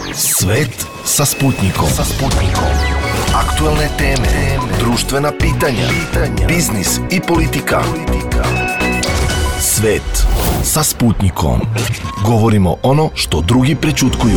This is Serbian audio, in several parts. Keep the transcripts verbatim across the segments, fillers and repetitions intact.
Svet sa Sputnikom. Sa Sputnikom. Aktuelne teme, društvena pitanja, pitanja, biznis i politika. Svet sa Sputnikom. Govorimo ono što drugi prećutkuju.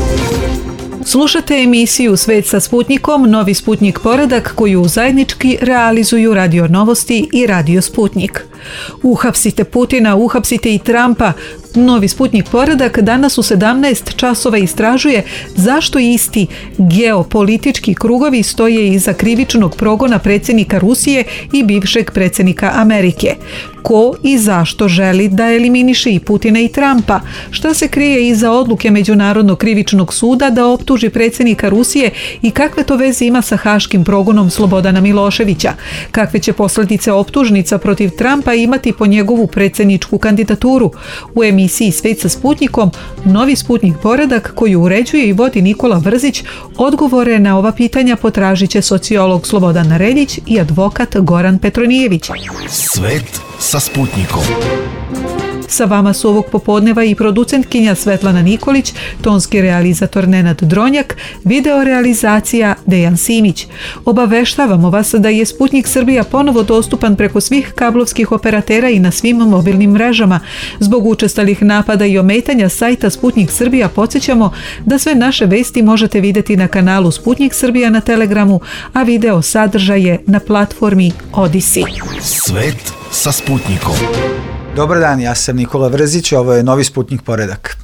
Slušate emisiju Svet sa Sputnikom, novi Sputnik poredak koju zajednički realizuju Radio Novosti i Radio Sputnik. Uhapsite Putina, uhapsite i Trumpa. Novi Sputnik poredak danas u sedamnaest časova istražuje zašto isti geopolitički krugovi stoje iza krivičnog progona predsjednika Rusije i bivšeg predsjednika Amerike. Ko i zašto želi da eliminiše i Putina i Trumpa? Šta se krije iza odluke Međunarodnog krivičnog suda da optuži predsjednika Rusije i kakve to veze ima sa haškim progonom Slobodana Miloševića? Kakve će posljedice optužnica protiv Trumpa imati po njegovu predsjedničku kandidaturu? U emisiji Svet sa Sputnikom, novi Sputnik poredak koju uređuje i vodi Nikola Vrzić, odgovore na ova pitanja potražit će sociolog Slobodan Reljić i advokat Goran Petronijević. Svet sa Sputnikom. Sa vama su ovog popodneva i producentkinja Svetlana Nikolić, tonski realizator Nenad Dronjak, video realizacija Dejan Simić. Obaveštavamo vas da je Sputnik Srbija ponovo dostupan preko svih kablovskih operatera i na svim mobilnim mrežama. Zbog učestalih napada i ometanja sajta Sputnik Srbija podsjećamo da sve naše vesti možete vidjeti na kanalu Sputnik Srbija na Telegramu, a video sadržaje na platformi Odisi. Svet sa Sputnikom. Dobar dan, ja sam Nikola Vrzić, ovo je novi Sputnik poredak.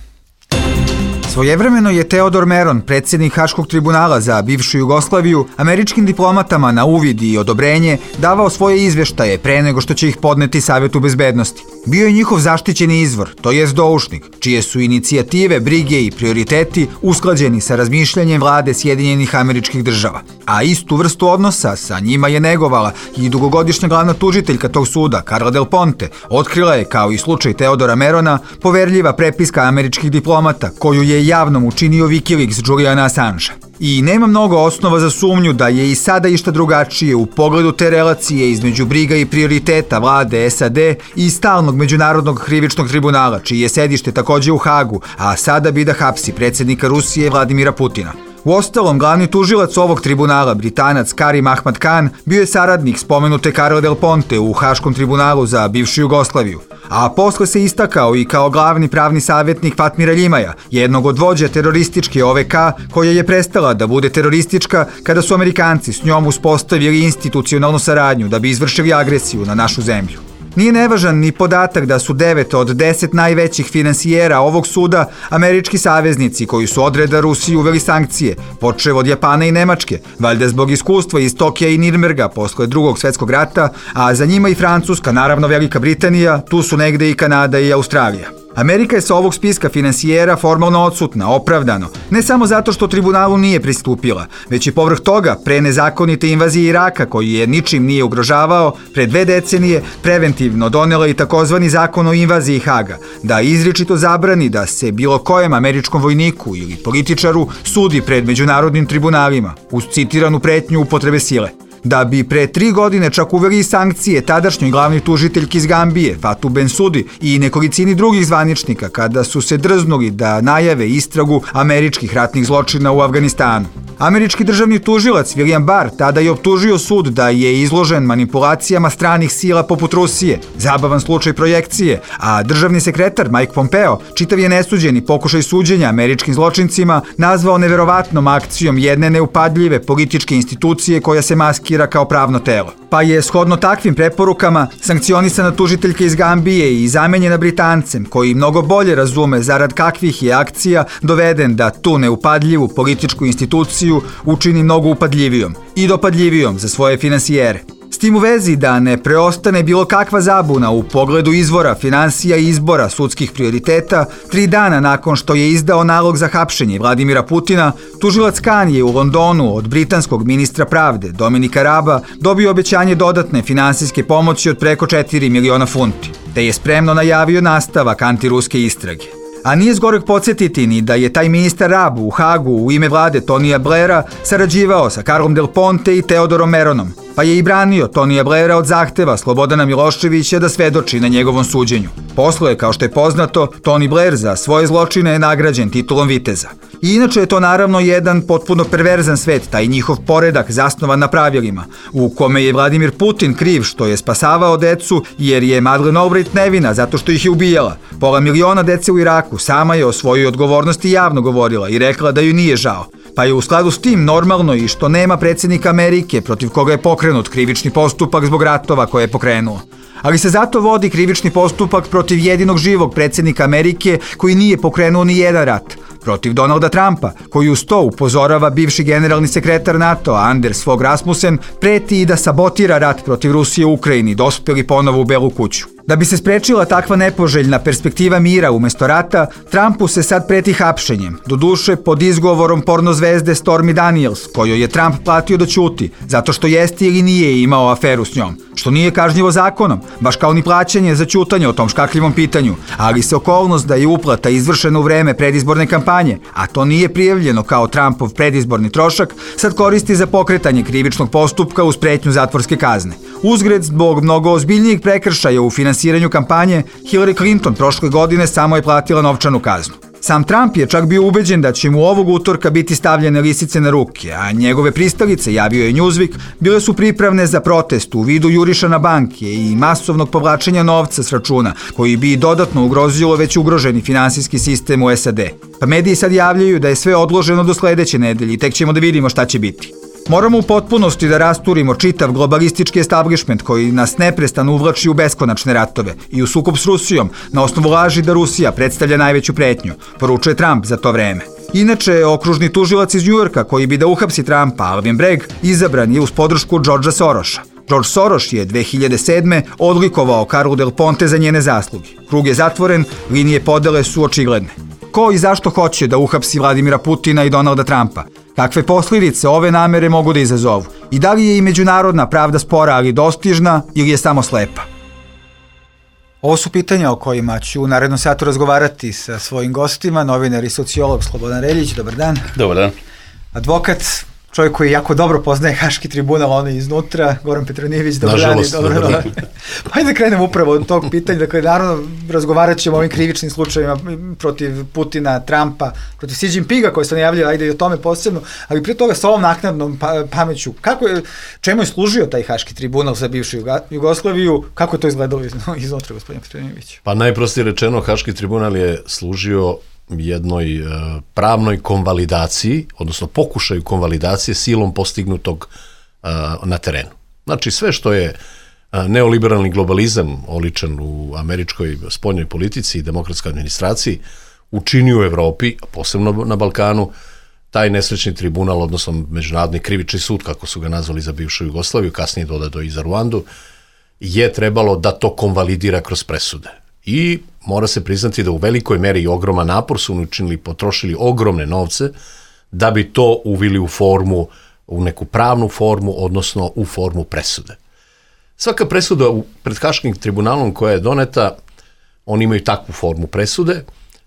Svojevremeno je Teodor Meron, predsjednik Haškog tribunala za bivšu Jugoslaviju, američkim diplomatama na uvid i odobrenje davao svoje izvještaje pre nego što će ih podneti Savjetu bezbednosti. Bio je njihov zaštićeni izvor, to jest doušnik, čije su inicijative, brige i prioriteti usklađeni sa razmišljanjem vlade Sjedinjenih Američkih Država. A istu vrstu odnosa sa njima je negovala i dugogodišnja glavna tužiteljka tog suda, Carla Del Ponte. Otkrila je, kao i slučaj Teodora Merona, poverljiva prepiska američkih diplomata, koju je javnom učinio Wikileaks Juliana Assangea. I nema mnogo osnova za sumnju da je i sada išta drugačije u pogledu te relacije između briga i prioriteta vlade S A D i stalnog Međunarodnog krivičnog tribunala, čiji je sedište također u Hagu, a sada bi da hapsi predsjednika Rusije Vladimira Putina. Uostalom, glavni tužilac ovog tribunala, Britanac Karim Ahmad Khan, bio je saradnik spomenute Carle Del Ponte u Haškom tribunalu za bivšu Jugoslaviju. A posle se istakao i kao glavni pravni savjetnik Fatmira Ljimaja, jednog od vođa terorističke O V K, koja je prestala da bude teroristička kada su Amerikanci s njom uspostavili institucionalnu saradnju da bi izvršili agresiju na našu zemlju. Nije nevažan ni podatak da su devet od deset najvećih finansijera ovog suda američki saveznici koji su od reda Rusiji uveli sankcije, počev od Japana i Nemačke, valjda zbog iskustva iz Tokija i Nirnberga posle drugog svjetskog rata, a za njima i Francuska, naravno Velika Britanija, tu su negde i Kanada i Australija. Amerika je sa ovog spiska finansijera formalno odsutna, opravdano, ne samo zato što tribunalu nije pristupila, već i povrh toga, pre nezakonite invazije Iraka, koji je ničim nije ugrožavao, pre dve decenije preventivno donela i takozvani zakon o invaziji Haga, da izričito zabrani da se bilo kojem američkom vojniku ili političaru sudi pred međunarodnim tribunalima, uz citiranu pretnju upotrebe sile. Da bi pre tri godine čak uveli sankcije tadašnjoj glavni tužiteljki iz Gambije, Fatou Bensudi, i nekolicini drugih zvaničnika kada su se drznuli da najave istragu američkih ratnih zločina u Afganistanu. Američki državni tužilac William Barr tada je optužio sud da je izložen manipulacijama stranih sila poput Rusije, zabavan slučaj projekcije, a državni sekretar Mike Pompeo čitav je nesuđeni pokušaj suđenja američkim zločincima nazvao neverovatnom akcijom jedne neupadljive političke institucije koja se maskira kao pravno telo. Pa je shodno takvim preporukama sankcionisana tužiteljka iz Gambije i zamenjena Britancem, koji mnogo bolje razume zarad kakvih je akcija doveden da tu neupadljivu političku instituciju učini mnogo upadljivijom i dopadljivijom za svoje finansijere. S tim u vezi da ne preostane bilo kakva zabuna u pogledu izvora, finansija i izbora sudskih prioriteta, tri dana nakon što je izdao nalog za hapšenje Vladimira Putina, tužilac Khan je u Londonu od britanskog ministra pravde Dominika Raba dobio obećanje dodatne finansijske pomoći od preko četiri miliona funti, te je spremno najavio nastavak antiruske istrage. A nije zgoreg podsjetiti ni da je taj ministar Rab u Hagu u ime vlade Tonija Blaira sarađivao sa Carlom Del Ponte i Teodorom Meronom, pa je i branio Tonija Blaira od zahteva Slobodana Miloševića da svedoči na njegovom suđenju. Posle, kao što je poznato, Tony Blair za svoje zločine je nagrađen titulom viteza. I inače je to naravno jedan potpuno perverzan svet, taj njihov poredak zasnovan na pravilima, u kome je Vladimir Putin kriv što je spasavao decu jer je Madeleine Albright nevina zato što ih je ubijala. Pola miliona dece u Iraku sama je o svojoj odgovornosti javno govorila i rekla da ju nije žao. Pa je u skladu s tim normalno i što nema predsjednika Amerike protiv koga je pokrenut krivični postupak zbog ratova koje je pokrenuo. Ali se zato vodi krivični postupak protiv jedinog živog predsjednika Amerike koji nije pokrenuo ni jedan rat, protiv Donalda Trumpa, koji uz to upozorava bivši generalni sekretar NATO Anders Fogh Rasmussen, preti i da sabotira rat protiv Rusije u Ukrajini, dospeli ponovo u Belu kuću. Da bi se sprečila takva nepoželjna perspektiva mira umesto rata, Trumpu se sad preti hapšenjem, doduše pod izgovorom porno zvezde Stormy Daniels, kojoj je Trump platio da ćuti, zato što jeste ili nije imao aferu s njom, što nije kažnjivo zakonom, baš kao ni plaćanje za ćutanje o tom škakljivom pitanju, ali se okolnost da je uplata izvršena u vreme predizborne kampanje, a to nije prijavljeno kao Trumpov predizborni trošak, sad koristi za pokretanje krivičnog postupka uz pretnju zatvorske kazne. Uzgred, zbog mnogo ozbiljnijih prekršaja u finansiranju kampanje, Hillary Clinton prošle godine samo je platila novčanu kaznu. Sam Trump je čak bio ubeđen da će mu ovog utorka biti stavljene lisice na ruke, a njegove pristalice, javio je Newsweek, bile su pripravne za protest u vidu juriša na banke i masovnog povlačenja novca s računa, koji bi dodatno ugrozilo već ugroženi finansijski sistem u S A D. Pa mediji sad javljaju da je sve odloženo do sledeće nedelje i tek ćemo da vidimo šta će biti. Moramo u potpunosti da rasturimo čitav globalistički establishment koji nas neprestano uvlači u beskonačne ratove i u sukob s Rusijom na osnovu laži da Rusija predstavlja najveću pretnju, poručuje Trump za to vreme. Inače, okružni tužilac iz Njujorka koji bi da uhapsi Trumpa, Alvin Bragg, izabran je uz podršku Georgea Sorosa. George Soros je dve hiljade sedme odlikovao Carlu Del Ponte za njene zasluge. Krug je zatvoren, linije podele su očigledne. Ko i zašto hoće da uhapsi Vladimira Putina i Donalda Trumpa? Kakve posljedice ove namere mogu da izazovu? I da li je i međunarodna pravda spora, ali dostižna, ili je samo slepa? Ovo su pitanja o kojima ću u narednom satu razgovarati sa svojim gostima, novinar i sociolog Slobodan Reljić. Dobar dan. Dobar dan. Advokat, čovjek koji jako dobro poznaje Haški tribunal, on je iznutra, Goran Petronijević, dobar dan. Nažalost, dobro dan. Pa ajde da krenemo upravo od tog pitanja, dakle, naravno, razgovarat ćemo o ovim krivičnim slučajima protiv Putina, Trumpa, protiv Xi Jinpinga, koje se najavljaju, ajde i o tome posebno, ali prije toga sa ovom naknadnom pa, pameću, kako je, čemu je služio taj Haški tribunal za bivšu Jugoslaviju, kako je to izgledalo iznutra, gospodin Petronijević? Pa najprostije rečeno, Haški tribunal je služio jednoj e, pravnoj konvalidaciji, odnosno pokušaju konvalidacije silom postignutog e, na terenu. Znači sve što je e, neoliberalni globalizam oličen u američkoj spoljnoj politici i demokratskoj administraciji učinio u Evropi, posebno na Balkanu, taj nesrećni tribunal, odnosno Međunarodni krivični sud, kako su ga nazvali za bivšu Jugoslaviju, kasnije dodato i za Ruandu, je trebalo da to konvalidira kroz presude. I mora se priznati da u velikoj meri i ogroman napor su učinili, potrošili ogromne novce da bi to uvili u formu, u neku pravnu formu, odnosno u formu presude. Svaka presuda pred Haškim tribunalom koja je doneta, oni imaju takvu formu presude,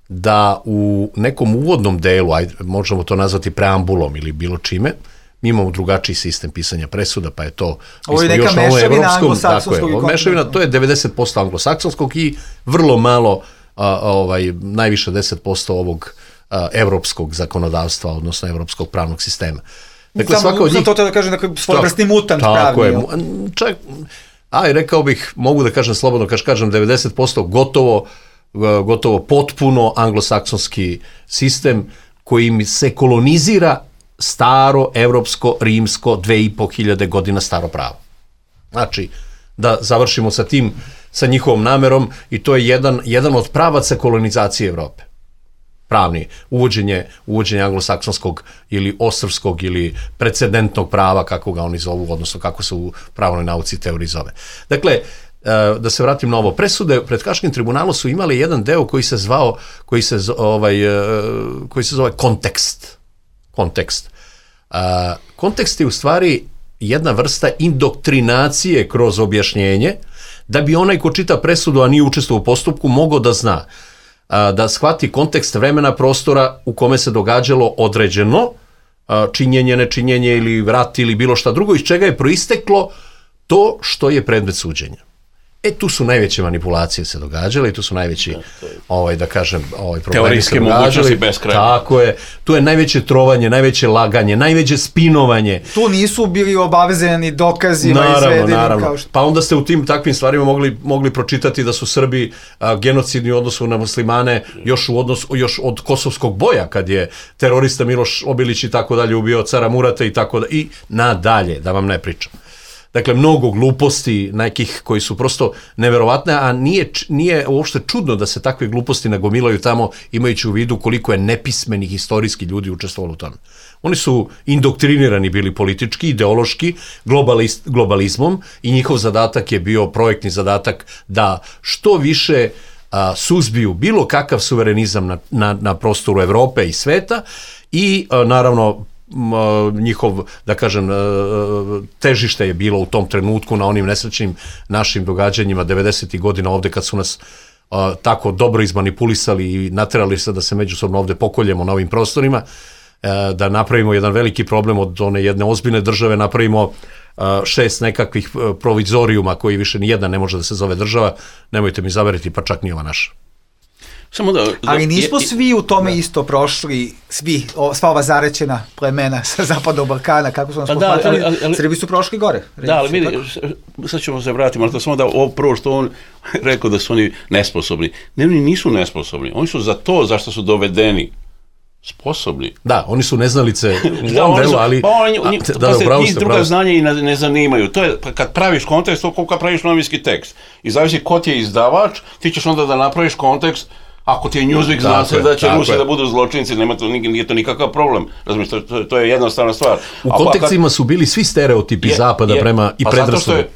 da u nekom uvodnom delu, ajde, možemo to nazvati preambulom ili bilo čime, mi imamo drugačiji sistem pisanja presuda, pa je to... Ovo je neka mešavina anglosaksonskog i mešavina, to je devedeset posto anglosaksonskog i vrlo malo, a, ovaj, najviše deset posto ovog a, evropskog zakonodavstva, odnosno evropskog pravnog sistema. Dakle, svaka od njih... To da kažem, dakle, svojvrstni mutant pravni. Tako je, čak, aj, rekao bih, mogu da kažem slobodno, kaž kažem devedeset posto gotovo, gotovo potpuno anglosaksonski sistem kojim se kolonizira staro, evropsko, rimsko, dve i po hiljade godina staro pravo. Znači, da završimo sa tim, sa njihovom namerom, i to je jedan, jedan od pravaca kolonizacije Evrope. Pravni, uvođenje, uvođenje anglosaksonskog ili ostrvskog ili precedentnog prava, kako ga oni zovu, odnosno kako se u pravnoj nauci teoriji zove. Dakle, da se vratim na ovo, presude pred Haškim tribunalom su imali jedan deo koji se zvao, koji se, ovaj, koji se zove kontekst. Kontekst. Uh, kontekst je u stvari jedna vrsta indoktrinacije kroz objašnjenje, da bi onaj ko čita presudu, a nije učestvovao u postupku, mogao da zna, uh, da shvati kontekst vremena, prostora u kome se događalo određeno uh, činjenje, nečinjenje ili rat ili bilo šta drugo, iz čega je proisteklo to što je predmet suđenja. E, tu su najveće manipulacije se događale i tu su najveći, ovaj, da kažem, ovaj, problemi se događali. Tako je. Tu je najveće trovanje, najveće laganje, najveće spinovanje. Tu nisu bili obavezani dokazima naravno, izvedenim. Naravno, kao što... Pa onda ste u tim takvim stvarima mogli, mogli pročitati da su Srbi a, genocidni u odnosu na muslimane još, u odnosu, još od kosovskog boja, kad je terorista Miloš Obilić i tako dalje ubio cara Murata i tako dalje, i nadalje, da vam ne pričam. Dakle, mnogo gluposti nekih koji su prosto neverovatne, a nije, nije uopšte čudno da se takve gluposti nagomilaju tamo, imajući u vidu koliko je nepismenih istorijskih ljudi učestvovalo u tome. Oni su indoktrinirani bili politički, ideološki, globalist, globalizmom i njihov zadatak je bio projektni zadatak da što više a, suzbiju bilo kakav suverenizam na, na, na prostoru Evrope i sveta i a, naravno njihov, da kažem, težište je bilo u tom trenutku na onim nesrećnim našim događanjima devedesetih godina ovde kad su nas a, tako dobro izmanipulisali i naterali se da se međusobno ovde pokoljemo na ovim prostorima, a, da napravimo jedan veliki problem od one jedne ozbiljne države, napravimo a, šest nekakvih provizorijuma koji više ni jedna ne može da se zove država, nemojte mi zameriti, pa čak ni ova naša. Samo da, da, ali nismo je, svi u tome da. isto prošli, svi, o, sva ova zarećena plemena sa zapadnog Balkana, kako su nas posmatrali, Srbi su prošli gore. Da, ali vidi, sad ćemo se vratiti, ali to samo da ovo prvo što on rekao da su oni nesposobni. Ne, oni nisu nesposobni, oni su za to zašto su dovedeni sposobni. Da, oni su neznalice u ovom delu, ali... Pa oni, oni, a, da, da, njih druga znanja i ne, ne zanimaju. To je, kad praviš kontekst, to koliko praviš novinski tekst. I zavisi ko ti je izdavač, ti ćeš onda da napraviš kontekst. Ako ti je Newsweek, zna se da će Rusi da budu zločinci, nema to, nije to nikakav problem. Razumiješ, to, to, to je jednostavna stvar. U a kontekstima kad, su bili svi stereotipi je, zapada je, prema i predrasude. Pa zato što je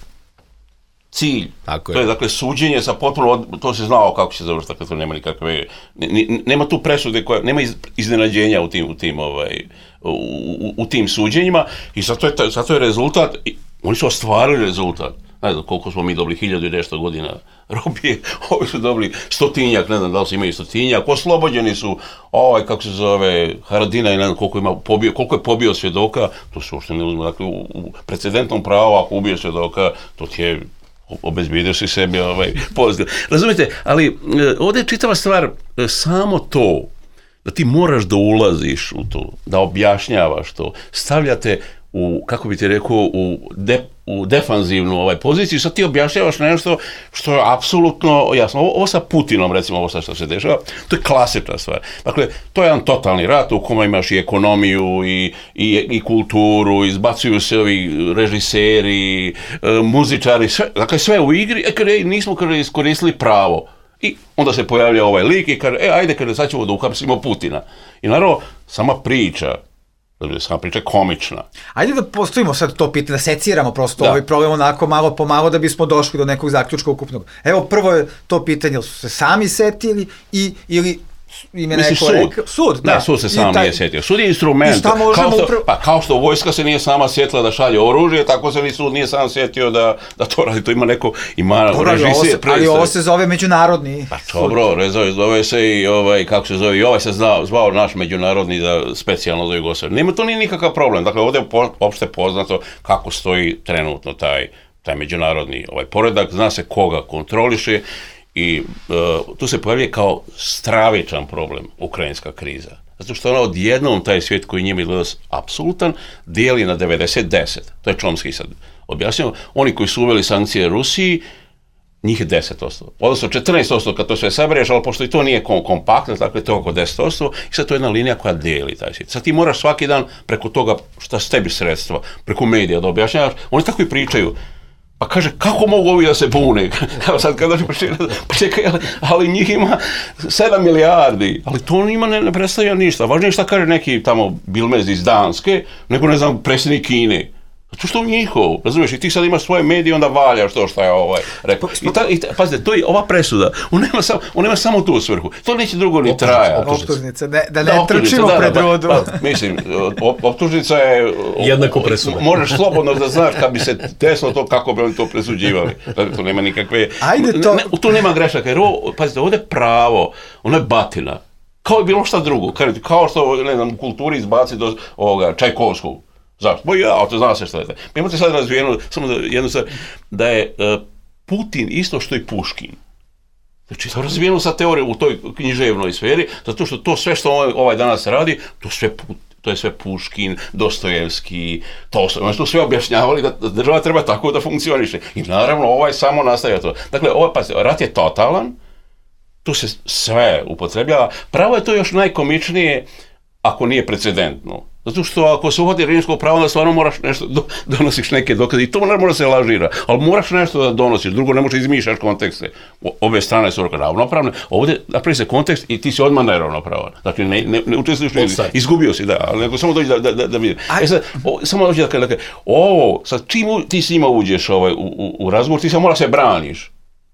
cilj. Tako je. To je, dakle, suđenje sa potpuno, to se znao kako će završiti, dakle, to nema nikakve, ne, nema tu presude, koja, nema iznenađenja u tim, u tim, ovaj, u, u, u tim suđenjima i zato je, zato je rezultat, oni su ostvarili rezultat. Ne znam koliko smo mi dobili, hiljadu i nešto godina robije, ovi su dobili stotinjak, ne znam da li su imaju stotinjak, oslobođeni su, ovaj, kako se zove, Haradina i ne znam koliko, ima pobio, koliko je pobio svjedoka, to se uopšte ne uzme, dakle, u, u precedentnom pravu, ako ubije svjedoka, to ti je, obezbijedio si sebi ovaj, pozitiv. Razumijete, ali ovdje je čitava stvar, samo to, da ti moraš da ulaziš u to, da objašnjavaš to, stavljate u, kako bi ti rekao, u, de, u defanzivnu ovaj poziciju, sad ti objašnjavaš nešto što je apsolutno jasno. Ovo, ovo sa Putinom, recimo, ovo sad što se dešava, to je klasična stvar. Dakle, to je jedan totalni rat u kome imaš i ekonomiju i, i, i kulturu, izbacuju se ovi režiseri, muzičari, sve, dakle sve u igri, e kada nismo kada iskoristili pravo. I onda se pojavlja ovaj lik i kaže, e, ajde, kada sad ćemo da uhapsimo Putina. I naravno, sama priča, sama priča je komična. Ajde da postavimo sad to pitanje, da seciramo prosto da. Ovaj problem onako malo po malo da bismo došli do nekog zaključka ukupnog. Evo, prvo je to pitanje, su se sami setili i, ili im je neko sud. Rekao, sud, da. Da, sud se sam taj, nije setio. Sud je instrument. Kao što, upra... pa, kao što vojska se nije sama sjetila da šalje oružje, tako se ni sud nije sam sjetio da, da to radi. To ima neko, ima režisije. Ali ovo se zove međunarodni pa, dobro, rezove, zove se i ovaj, kako se zove, i ovaj se zna, zvao naš međunarodni da specijalno za Jugoslaviju. Nema, to nije nikakav problem. Dakle, ovdje je po, opšte poznato kako stoji trenutno taj, taj međunarodni ovaj poredak, zna se koga kontroliše. I uh, tu se pojavlja kao stravičan problem ukrajinska kriza. Zato što ona odjednom taj svijet koji njima izgleda apsolutan dijeli na devedeset deset. To je Chomsky sad objasnio. Oni koji su uveli sankcije Rusiji, njih je deset posto. Odnosno četrnaest posto kad to sve sabereš, ali pošto i to nije kompaktno, dakle to je oko deset posto i sad to je jedna linija koja dijeli taj svijet. Sad ti moraš svaki dan preko toga šta s tebi sredstva, preko medija da objašnjavaš. Oni tako i pričaju. Pa kaže, kako mogu ovi da se bune? Evo sad kada pa čekaj, ali, ali njih ima sedam milijardi, ali to njima ne, ne predstavlja ništa. Važnije šta kaže neki tamo Bilmez iz Danske, nego ne znam, predsjednik Kine. Zato što njihov, razumiješ, i ti sad imaš svoje medije, onda valjaš to što je ovaj rekao. I, ta, i ta, pazite, to je ova presuda, on nema, sam, on nema samo tu svrhu, to neće drugo ni trajati. Optužnica, ne, da ne da, trčimo da, pred rodu. Pa, pa, mislim, optužnica je... Jednako presuda. Možeš slobodno da znaš kad bi se desilo to, kako bi oni to presuđivali. To nema nikakve... Ajde to... Ne, tu nema grešaka, jer ovo, pazite, ovdje je pravo, ono je batina, kao je bilo šta drugo, kao što, ne znam, u kulturi izbaci do ovoga Čajkovskog. Zašto? Bo ja, ali to zna se što je. Mi imate sad razvijeno, samo da, jednu stvar, da je uh, Putin isto što i Puškin. Znači, to je razvijeno sa teorijom u toj književnoj sferi, zato što to sve što ovaj, ovaj danas radi, to sve to je sve Puškin, Dostojevski, to, oni su sve objašnjavali da država treba tako da funkcioniše. I naravno, ovaj samo nastavlja to. Dakle, ovaj, pa, rat je totalan, tu se sve upotrebljava. Pravo je to još najkomičnije ako nije precedentno. Zato što ako se uvodi rimsko pravo, da stvarno moraš nešto, do, donosiš neke dokaze. I to mora se lažira, ali moraš nešto da donosiš. Drugo, ne možeš izmišljaš kontekste. Obe strane su ravnopravne. Ovdje napravi se kontekst i ti si odmah neravnopravan. Dakle, ne, ne, ne učestvuješ, izgubio si, da, ali nego samo dođi da, da, da, da vidim. E sad, o, samo dođi da, dakle, ovo, sad čim ti s njima uđeš ovaj, u, u, u razgovor, ti se mora se braniš.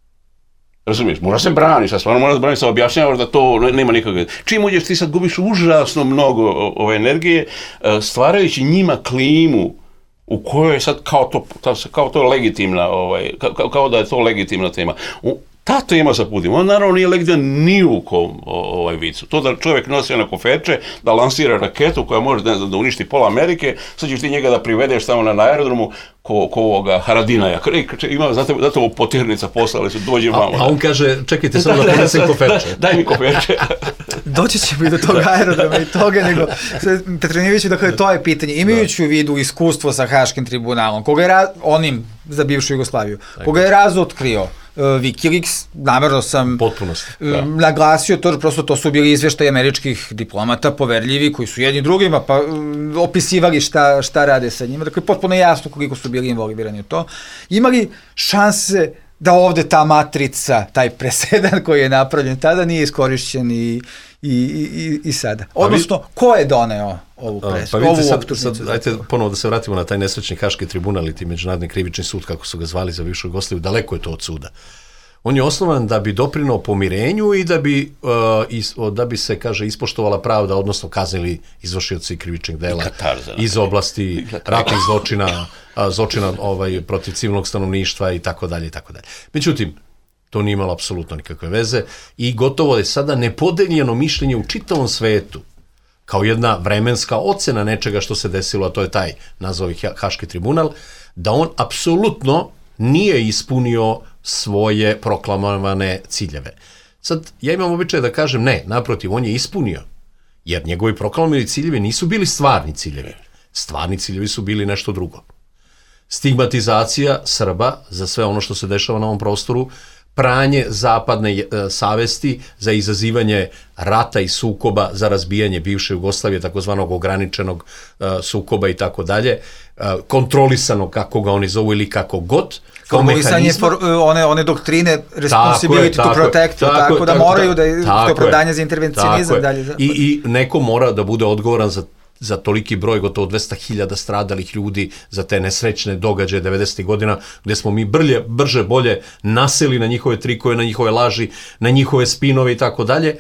Razumiješ, mora se braniš, a stvarno mora se braniš, sa objašnjavaš da to nema nikakve. Čim uđeš, ti sad gubiš užasno mnogo ove energije, stvarajući njima klimu u kojoj je sad kao to, kao to legitimna, ovaj, kao, kao da je to legitimna tema. U, ta tema sa Putinom, on naravno nije legitiman ni u kom ovaj vicu. To da čovjek nosi na koferče, da lansira raketu koja može da, da uništi pola Amerike, sad ćeš ti njega da privedeš tamo na, na aerodromu ko, ko ovoga Haradinaja. Ima, znate, znate ovo potirnica poslali su, dođe vamo. A, a on kaže, čekajte samo da ponesem koferče. Da, daj mi koferče. Doći ćemo i do toga aerodroma i toga, nego Petronijeviću, dakle, to je pitanje. Imajući u vidu iskustvo sa Haškim tribunalom, koga je ra- onim za bivšu Jugoslaviju, koga je razotkrio Uh, Wikileaks, namjerno sam uh, naglasio to, prosto to su bili izvještaji američkih diplomata, poverljivi, koji su jedni drugima, pa uh, opisivali šta, šta rade sa njima, dakle, potpuno jasno koliko su bili involvirani u to. Imali šanse da ovde ta matrica, taj presedan koji je napravljen tada, nije iskorišćen i, i, i, i sada. Odnosno, ko je doneo ovu presu, pa ovu sad, optužnicu? Sad, ajte ponovo da se vratimo na taj nesrećni Haški tribunal ili ti Međunarodni krivični sud, kako su ga zvali za bivšu Jugoslaviju, daleko je to od suda. On je osnovan da bi doprinao pomirenju i da bi, uh, is, da bi se, kaže, ispoštovala pravda, odnosno kaznili izvršioci krivičnih dela iz oblasti ratnih zločina, zločina ovaj, protiv civilnog stanovništva i tako dalje i tako dalje. Međutim, to nije imalo apsolutno nikakve veze i gotovo je sada nepodeljeno mišljenje u čitavom svetu kao jedna vremenska ocena nečega što se desilo, a to je taj nazovi Haški tribunal, da on apsolutno nije ispunio svoje proklamovane ciljeve. Sad, ja imam običaj da kažem ne, naprotiv, on je ispunio, jer njegovi proklamovani ciljevi nisu bili stvarni ciljevi. Stvarni ciljevi su bili nešto drugo. Stigmatizacija Srba za sve ono što se dešava na ovom prostoru, pranje zapadne e, savesti za izazivanje rata i sukoba, za razbijanje bivše Jugoslavije, takozvanog ograničenog e, sukoba i tako dalje, e, kontrolisanog, kako ga oni zovu ili kako god, kao mehanizma. For, one, one doktrine responsibility to protect, tako, tako, tako da tako, moraju da je to opravdanje za intervencionizam. Dalje. Za... I, I neko mora da bude odgovoran za za toliki broj, gotovo dvesta hiljada stradalih ljudi, za te nesrećne događaje devedesetih godina, gde smo mi brlje, brže, bolje naseli na njihove trikove, na njihove laži, na njihove spinove i tako dalje,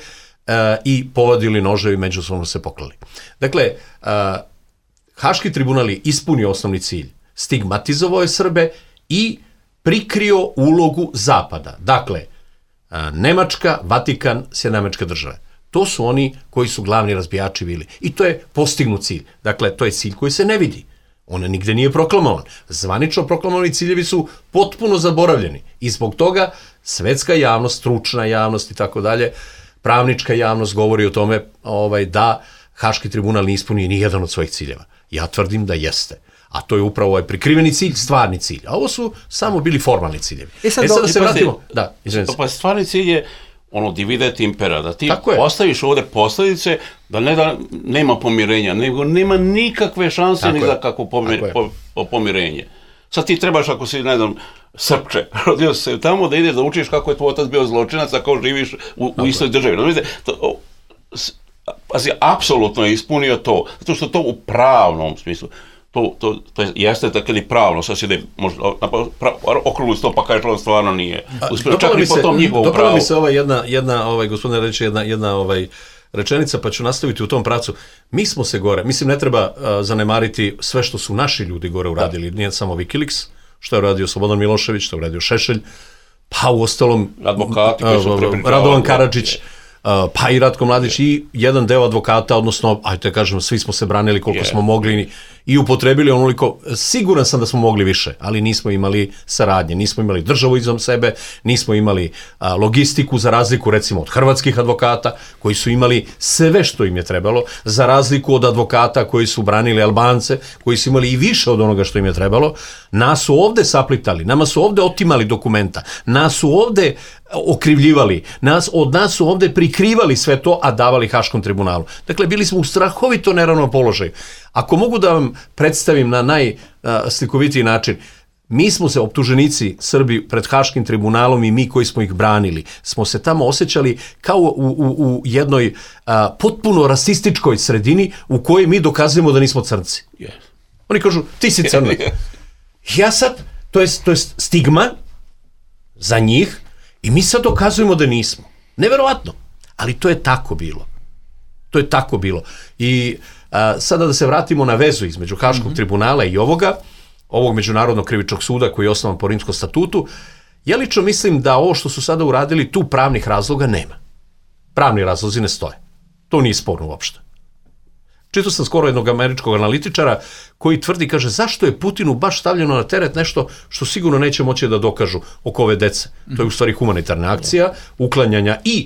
i povadili noževi, međusobno se poklali. Dakle, uh, Haški tribunal je ispunio osnovni cilj. Stigmatizovao je Srbe i prikrio ulogu Zapada. Dakle, uh, Nemačka, Vatikan, Sjedinjene Američke Države. To su oni koji su glavni razbijači bili. I to je postignut cilj. Dakle, to je cilj koji se ne vidi. On nigde nije proklamovan. Zvanično proklamovani ciljevi su potpuno zaboravljeni. I zbog toga svetska javnost, stručna javnost i tako dalje, pravnička javnost govori o tome ovaj, da Haški tribunal ne ispunio ni jedan od svojih ciljeva. Ja tvrdim da jeste. A to je upravo ovaj prikriveni cilj, stvarni cilj. A ovo su samo bili formalni ciljevi. E sad, e sad da se vratimo... Da, izvinite. Pa stvarni cilj je ono divide impera, da ti ostaviš ovde posljedice, da ne da nema pomirenja, nego nema nikakve šanse tako ni je. Za kakvo pomir, po, pomirenje. Sad ti trebaš, ako si, ne znam, Srpče, rodio se tamo da ideš da učiš kako je tvoj otac bio zločinac, ako živiš u, u istoj državi. No, vidite, to, pazi, apsolutno je ispunio to, zato što to u pravnom smislu, to, to, to jeste tako i pravno, sad si da možda okruglu sto pa kaže, stvarno nije uspio, čak i po tom njihovom pravu. Dopala mi se ova jedna, jedna ovaj, gospodine reći, jedna, jedna ovaj, rečenica, pa ću nastaviti u tom pravcu. Mi smo se gore, mislim, ne treba uh, zanemariti sve što su naši ljudi gore uradili, da. Nije samo Wikileaks, što je uradio Slobodan Milošević, što je uradio Šešelj, pa u ostalom advokati koji su uh, Radovan Karadžić, Uh, pa i Ratko Mladić i jedan deo advokata, odnosno, ajte kažem, svi smo se branili koliko yeah. smo mogli i upotrebili onoliko, siguran sam da smo mogli više, ali nismo imali saradnje, nismo imali državu izom sebe, nismo imali a, logistiku za razliku recimo od hrvatskih advokata koji su imali sve što im je trebalo, za razliku od advokata koji su branili Albance, koji su imali i više od onoga što im je trebalo. Nas su ovde saplitali, nama su ovde otimali dokumenta, nas su ovde okrivljivali, nas, od nas su ovde prikrivali sve to, a davali Haškom tribunalu. Dakle, bili smo u strahovito neravnom položaju. Ako mogu da vam predstavim na najslikovitiji način, mi smo se, optuženici Srbi pred Haškim tribunalom i mi koji smo ih branili, smo se tamo osjećali kao u, u, u jednoj a, potpuno rasističkoj sredini u kojoj mi dokazujemo da nismo crnci. Yes. Oni kažu, ti si crnac. Ja sad, to je, to je stigma za njih i mi sad dokazujemo da nismo. Neverovatno, ali to je tako bilo. To je tako bilo. I a, sada da se vratimo na vezu između Haškog mm-hmm. tribunala i ovoga, ovog Međunarodnog krivičnog suda koji je osnovan po Rimskom statutu, ja lično mislim da ovo što su sada uradili, tu pravnih razloga nema. Pravni razlozi ne stoje. To nije sporno uopšte. Čitao sam skoro jednog američkog analitičara koji tvrdi, kaže, zašto je Putinu baš stavljeno na teret nešto što sigurno neće moći da dokažu oko ove dece. To je u stvari humanitarna akcija, uklanjanja i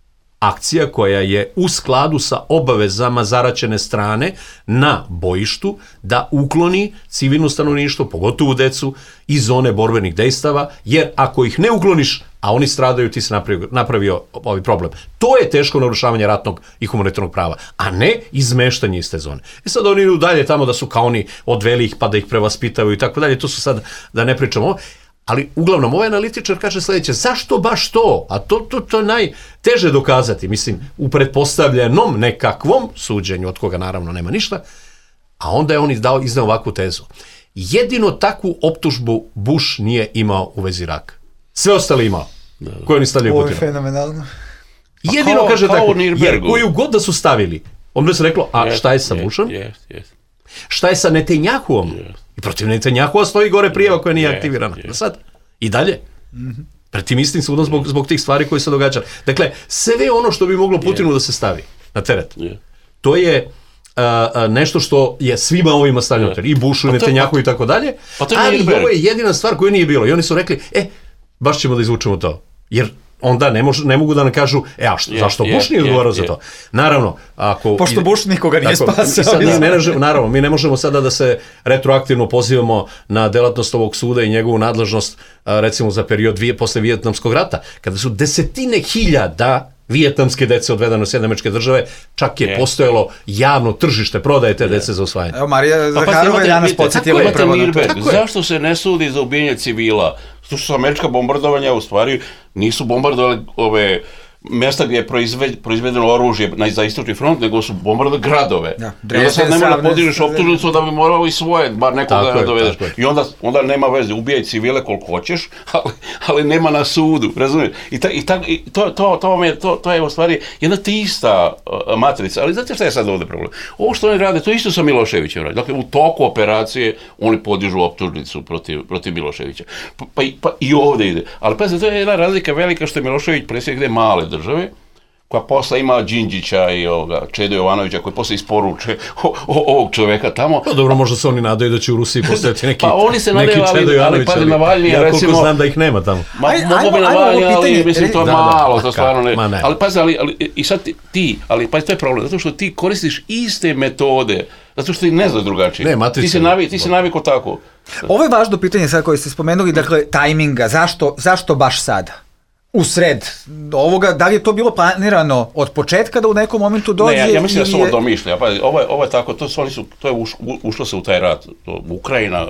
akcija koja je u skladu sa obavezama zaraćene strane na bojištu da ukloni civilno stanovništvo, pogotovo decu, iz zone borbenih dejstava, jer ako ih ne ukloniš, a oni stradaju, ti se napravio, napravio ovaj problem. To je teško narušavanje ratnog i humanitarnog prava, a ne izmeštanje iz te zone. I sad oni idu dalje tamo da su kao oni odveli ih pa da ih prevaspitavaju i tako dalje, to su sad, da ne pričamo ovo. Ali uglavnom, ovaj analitičar kaže sljedeće, zašto baš to? A to, to, to je najteže dokazati, mislim, u pretpostavljenom nekakvom suđenju, od koga naravno nema ništa, a onda je on izdao, izdao ovakvu tezu. Jedino takvu optužbu Bush nije imao u vezi Iraka. Sve ostale imao, koje oni stavljaju Putina. Ovo je fenomenalno. Jedino, kao, kaže kao tako, jer koju god da su stavili, on bi se reklo, a yes, šta je sa yes, Bushom? Yes, yes. Šta je sa Netanjahuom? Yes. I protiv Netanjahua stoji gore prijava koja nije yes, aktivirana. Yes. Sad, i dalje. Mm-hmm. Pred tim istim sudom zbog, zbog tih stvari koje se događaju. Dakle, sve ono što bi moglo Putinu yes. da se stavi na teret, yes. to je uh, uh, nešto što je svima ovima stavljeno na teret. I Bushu, i Netanjahu i tako dalje. Ali ovo je jedina stvar koju nije bilo. I oni su rekli, e, baš ćemo da izvučemo to. Jer onda ne, mož, ne mogu da nam kažu, e, a što, yeah, zašto yeah, Bush nije odgovarao yeah, za to? Naravno, ako... Pošto i, Bush nikoga nije spasao. Sad, ne, ne, naravno, mi ne možemo sada da se retroaktivno pozivamo na delatnost ovog suda i njegovu nadležnost, recimo za period dvije, posle Vijetnamskog rata, kada su desetine hiljada vijetnamske dece odvedene u Sjedinjene Američke Države, čak je yes. postojalo javno tržište prodaje te yes. dece za usvajanje. Evo, Marija Zaharova je danas podsjetila upravo na to. Zašto se ne sudi za ubijanje civila? Zato što su američka bombardovanja u stvari nisu bombardovali ove mjesta gdje je proizvedeno oružje na, za istočni front, nego su bombardovali gradove. Ja, I onda sad ne mora podižeš optužnicu da bi moralo i svoje, bar nekoga da dovedeš. I onda, onda nema veze, ubijaj civile koliko hoćeš, ali, ali nema na sudu, razumiješ? I, ta, i, ta, i to, to, to, je, to, to je u stvari jedna te ista uh, matrica, ali znate šta je sad ovdje problem? Ovo što oni rade, to isto sa Miloševićem radi. Dakle, u toku operacije oni podižu optužnicu protiv, protiv Miloševića. Pa, pa, pa i ovdje ide. Ali pa to je jedna razlika velika što je Milošević predsjednik gde male države, koja posle ima Đinđića i ovoga Čedo Jovanovića, koji posle isporuče o, o, ovog čoveka tamo. Pa dobro, možda se oni nadaju da će u Rusiji postojati neki, pa oni se nadaju, neki Čedo Jovanović, ali, ali, ali ja koliko recimo, znam da ih nema tamo. Ma, aj, mogu bi Navalnija, ali mislim to je da, malo, da, to stvarno ne. ne. Ali pazi, ali, ali, i sad ti, ali pazi, to je problem, zato što ti koristiš iste metode, zato što ti ne znaš drugačije. Ne, matrice. Ti se navi, ti se naviko tako. Ovo je važno pitanje sad koje ste spomenuli, dakle, tajminga, zašto, zašto baš sada? U sred ovoga, da li je to bilo planirano od početka da u nekom momentu dođe? Ne, ja, ja mislim da se ovo domišlja. Pa, ovo, je, ovo je tako, to, su, to je uš, ušlo se u taj rat. To, Ukrajina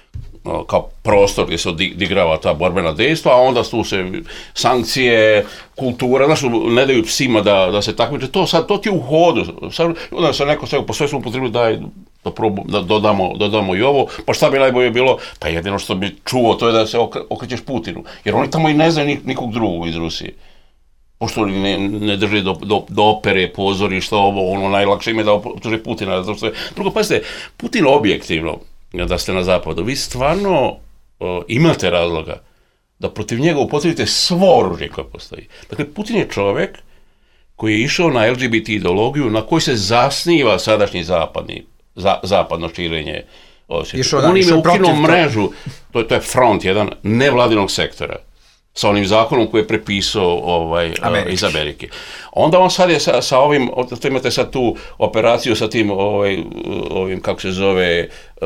kao prostor gdje se odigrava ta borbena dejstva, a onda tu se sankcije, kultura, znaš, ne daju psima da, da se takmiče. To, sad, to ti je u hodu. Sad, onda se neko sve, po sve smo upotrebili daj da, probu, da dodamo, dodamo i ovo, pa šta bi najbolje bilo? Pa jedino što bi čuo, to je da se okrećeš Putinu. Jer oni tamo i ne znaju nikog drugog iz Rusije. Pošto oni ne, ne drže do, do, do opere, pozorišta, ovo, ono, najlakše im je da optuže Putina. Zato što je... Drugo, pazite, Putin objektivno, da ste na zapadu, vi stvarno uh, imate razloga da protiv njega upotrebite svo oružje koje postoji. Dakle, Putin je čovjek koji je išao na L G B T ideologiju na kojoj se zasniva sadašnji zapadni za, zapadno širenje. Išao, on im je ukinuo to. mrežu, to, to je front jedan nevladinog sektora, sa onim zakonom koji je prepisao ovaj, iz Amerike. Onda on sad je sa, sa ovim, to imate sad tu operaciju sa tim, ovaj, ovim, kako se zove,